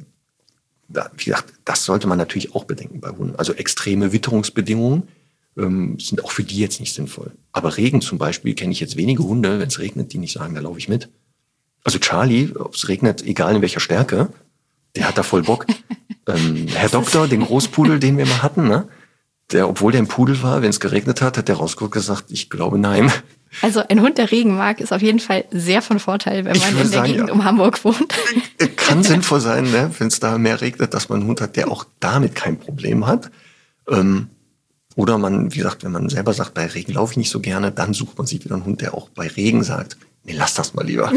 da, wie gesagt, das sollte man natürlich auch bedenken bei Hunden. Also extreme Witterungsbedingungen ähm, sind auch für die jetzt nicht sinnvoll. Aber Regen zum Beispiel kenne ich jetzt wenige Hunde, wenn es regnet, die nicht sagen, da laufe ich mit. Also Charlie, ob es regnet, egal in welcher Stärke, der hat da voll Bock. ähm, Herr Doktor, den Großpudel, den wir mal hatten, ne? Der, obwohl der ein Pudel war, wenn es geregnet hat, hat der rausgeguckt und gesagt, ich glaube nein. Also ein Hund, der Regen mag, ist auf jeden Fall sehr von Vorteil, wenn man in der sagen, Gegend ja. um Hamburg wohnt. Kann sinnvoll sein, ne? Wenn es da mehr regnet, dass man einen Hund hat, der auch damit kein Problem hat. Ähm, oder man, wie gesagt, wenn man selber sagt, bei Regen laufe ich nicht so gerne, dann sucht man sich wieder einen Hund, der auch bei Regen sagt, nee, lass das mal lieber.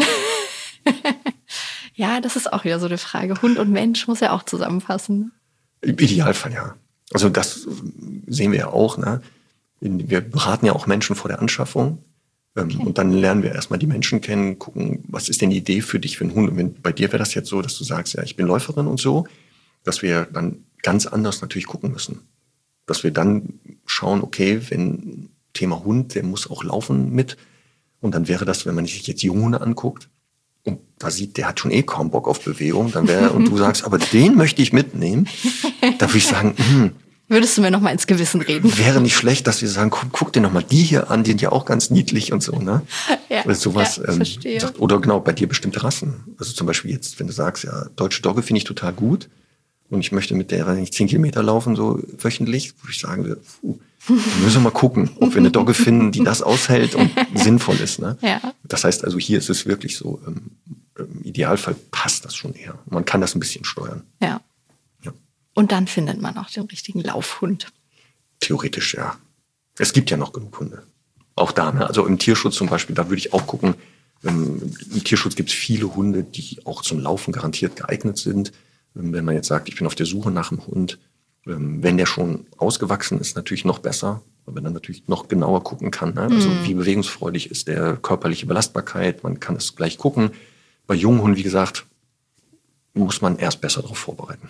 Ja, das ist auch wieder so eine Frage. Hund und Mensch muss ja auch zusammenpassen. Im Idealfall, ja. Also das sehen wir ja auch. Ne? Wir beraten ja auch Menschen vor der Anschaffung. Okay. Und dann lernen wir erstmal die Menschen kennen, gucken, was ist denn die Idee für dich, für einen Hund. Und wenn, bei dir wäre das jetzt so, dass du sagst, ja, ich bin Läuferin und so, dass wir dann ganz anders natürlich gucken müssen. Dass wir dann schauen, okay, wenn Thema Hund, der muss auch laufen mit. Und dann wäre das, wenn man sich jetzt Junghunde anguckt, und da sieht, der hat schon eh kaum Bock auf Bewegung, dann wäre, und du sagst, aber den möchte ich mitnehmen, da würde ich sagen, hm, würdest du mir noch mal ins Gewissen reden? Wäre nicht schlecht, dass wir sagen, guck, guck dir noch mal die hier an, die sind ja auch ganz niedlich und so, ne? Ja, oder sowas, ja, verstehe. Ähm, oder genau, bei dir bestimmte Rassen. Also zum Beispiel jetzt, wenn du sagst, ja, deutsche Dogge finde ich total gut und ich möchte mit der nicht zehn Kilometer laufen, so wöchentlich, würde ich sagen, puh, müssen wir mal gucken, ob wir eine Dogge finden, die das aushält und sinnvoll ist, ne? Ja. Das heißt also, hier ist es wirklich so, ähm, im Idealfall passt das schon eher. Man kann das ein bisschen steuern. Ja. Und dann findet man auch den richtigen Laufhund. Theoretisch, ja. Es gibt ja noch genug Hunde. Auch da, ne? Also im Tierschutz zum Beispiel, da würde ich auch gucken, ähm, im Tierschutz gibt es viele Hunde, die auch zum Laufen garantiert geeignet sind. Ähm, wenn man jetzt sagt, ich bin auf der Suche nach einem Hund, ähm, wenn der schon ausgewachsen ist, natürlich noch besser, weil man dann natürlich noch genauer gucken kann. Ne? Also mm. wie bewegungsfreudig ist der, körperliche Belastbarkeit, man kann es gleich gucken. Bei jungen Hunden, wie gesagt, muss man erst besser darauf vorbereiten.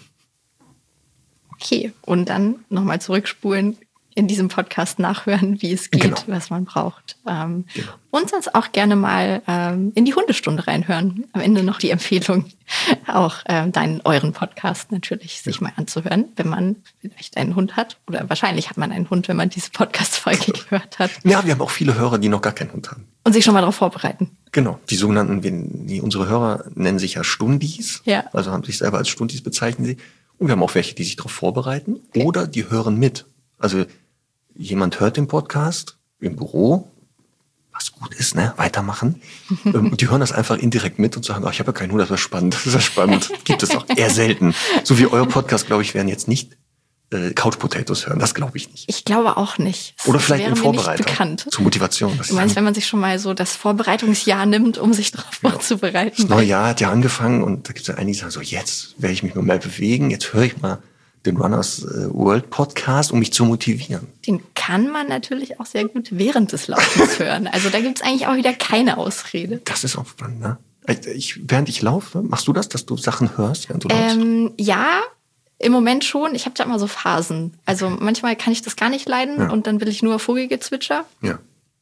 Okay, und dann nochmal zurückspulen, in diesem Podcast nachhören, wie es geht, genau. was man braucht. Ähm, genau. Und sonst auch gerne mal ähm, in die Hundestunde reinhören. Am Ende noch die Empfehlung, auch ähm, deinen, euren Podcast natürlich sich ja. mal anzuhören, wenn man vielleicht einen Hund hat. Oder wahrscheinlich hat man einen Hund, wenn man diese Podcast-Folge gehört hat. Ja, wir haben auch viele Hörer, die noch gar keinen Hund haben. Und sich schon mal darauf vorbereiten. Genau, die sogenannten, die, unsere Hörer nennen sich ja Stundis. Ja. Also haben sich selber als Stundis bezeichnen sie. Und wir haben auch welche, die sich darauf vorbereiten. Okay. Oder die hören mit. Also jemand hört den Podcast im Büro, was gut ist, ne? Weitermachen. Und die hören das einfach indirekt mit und sagen, ach, ich habe ja keinen Hund, das ist spannend. Das ist ja spannend. Gibt es auch eher selten. So wie euer Podcast, glaube ich, werden jetzt nicht äh, Couch Potatoes hören. Das glaube ich nicht. Ich glaube auch nicht. Das Oder vielleicht im Vorbereiter. Bekannt. Zur Motivation. Du meinst, wenn man sich schon mal so das Vorbereitungsjahr nimmt, um sich darauf genau. vorzubereiten? Das neue Jahr hat ja angefangen und da gibt es ja einige, die sagen so, jetzt werde ich mich mal mehr bewegen, jetzt höre ich mal den Runners World Podcast, um mich zu motivieren. Den kann man natürlich auch sehr gut während des Laufens hören. Also da gibt es eigentlich auch wieder keine Ausrede. Das ist auch spannend, ne? Ich, während ich laufe, machst du das, dass du Sachen hörst, während du läufst? Ähm, ja, im Moment schon. Ich habe da immer so Phasen. Also manchmal kann ich das gar nicht leiden ja. und dann will ich nur Vogelgezwitscher. Ja.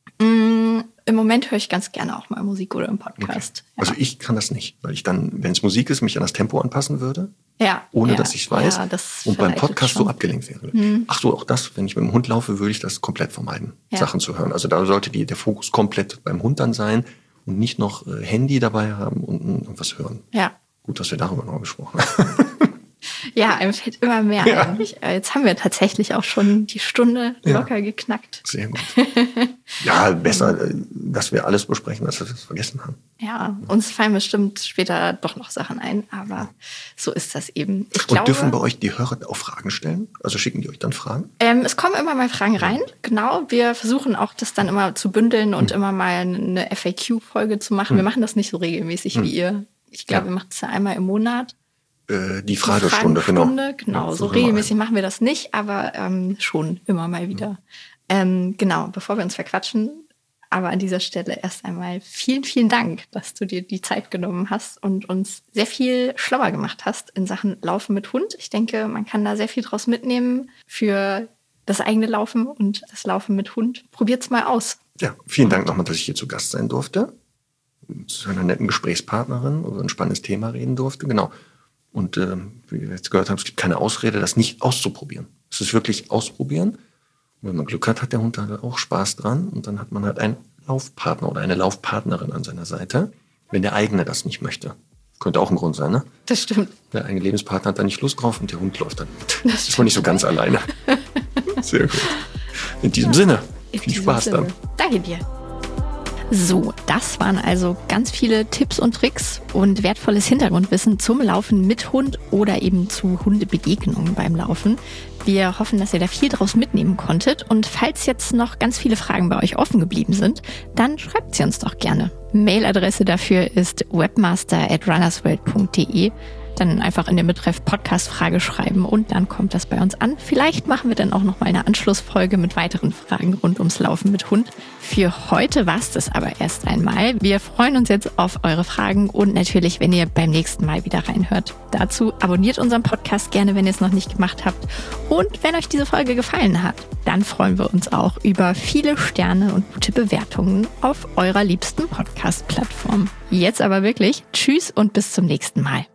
Mm, Im Moment höre ich ganz gerne auch mal Musik oder einen Podcast. Okay. Ja. Also ich kann das nicht, weil ich dann, wenn es Musik ist, mich an das Tempo anpassen würde. Ja. Ohne ja. dass ich es weiß. Ja, das und beim Podcast schon. so abgelenkt wäre. Hm. Ach so, auch das, wenn ich mit dem Hund laufe, würde ich das komplett vermeiden, ja. Sachen zu hören. Also da sollte die, der Fokus komplett beim Hund dann sein und nicht noch äh, Handy dabei haben und irgendwas hören. Ja. Gut, dass wir darüber noch gesprochen haben. Ja, einem fällt immer mehr ja. ein. Jetzt haben wir tatsächlich auch schon die Stunde ja. locker geknackt. Sehr gut. Ja, besser, dass wir alles besprechen, als dass wir es vergessen haben. Ja, uns fallen bestimmt später doch noch Sachen ein, aber so ist das eben. Ich Und glaube, dürfen bei euch die Hörer auch Fragen stellen? Also schicken die euch dann Fragen? Ähm, es kommen immer mal Fragen rein, genau. Wir versuchen auch, das dann immer zu bündeln und hm. immer mal eine F A Q-Folge zu machen. Hm. Wir machen das nicht so regelmäßig hm. wie ihr. Ich glaube, ja. wir machen es ja einmal im Monat. Die Fragestunde, die Fragestunde, genau. Genau, ja, so regelmäßig machen wir das nicht, aber ähm, schon immer mal wieder. Ja. Ähm, genau, bevor wir uns verquatschen, aber an dieser Stelle erst einmal vielen, vielen Dank, dass du dir die Zeit genommen hast und uns sehr viel schlauer gemacht hast in Sachen Laufen mit Hund. Ich denke, man kann da sehr viel draus mitnehmen für das eigene Laufen und das Laufen mit Hund. Probiert's mal aus. Ja, vielen Dank nochmal, dass ich hier zu Gast sein durfte. Zu einer netten Gesprächspartnerin über ein spannendes Thema reden durfte. Genau. Und ähm, wie wir jetzt gehört haben, es gibt keine Ausrede, das nicht auszuprobieren. Es ist wirklich ausprobieren. Und wenn man Glück hat, hat der Hund da auch Spaß dran. Und dann hat man halt einen Laufpartner oder eine Laufpartnerin an seiner Seite, wenn der eigene das nicht möchte. Könnte auch ein Grund sein, ne? Das stimmt. Der eigene Lebenspartner hat da nicht Lust drauf und der Hund läuft dann mit. Das ist man nicht so ganz alleine. Sehr gut. In diesem ja, Sinne, in viel diesem Spaß Sinne. Dann. Danke dir. So, das waren also ganz viele Tipps und Tricks und wertvolles Hintergrundwissen zum Laufen mit Hund oder eben zu Hundebegegnungen beim Laufen. Wir hoffen, dass ihr da viel draus mitnehmen konntet. Und falls jetzt noch ganz viele Fragen bei euch offen geblieben sind, dann schreibt sie uns doch gerne. Mailadresse dafür ist webmaster at runnersworld punkt de. Dann einfach in den Betreff Podcast-Frage schreiben und dann kommt das bei uns an. Vielleicht machen wir dann auch noch mal eine Anschlussfolge mit weiteren Fragen rund ums Laufen mit Hund. Für heute war es das aber erst einmal. Wir freuen uns jetzt auf eure Fragen und natürlich, wenn ihr beim nächsten Mal wieder reinhört. Dazu abonniert unseren Podcast gerne, wenn ihr es noch nicht gemacht habt. Und wenn euch diese Folge gefallen hat, dann freuen wir uns auch über viele Sterne und gute Bewertungen auf eurer liebsten Podcast-Plattform. Jetzt aber wirklich, tschüss und bis zum nächsten Mal.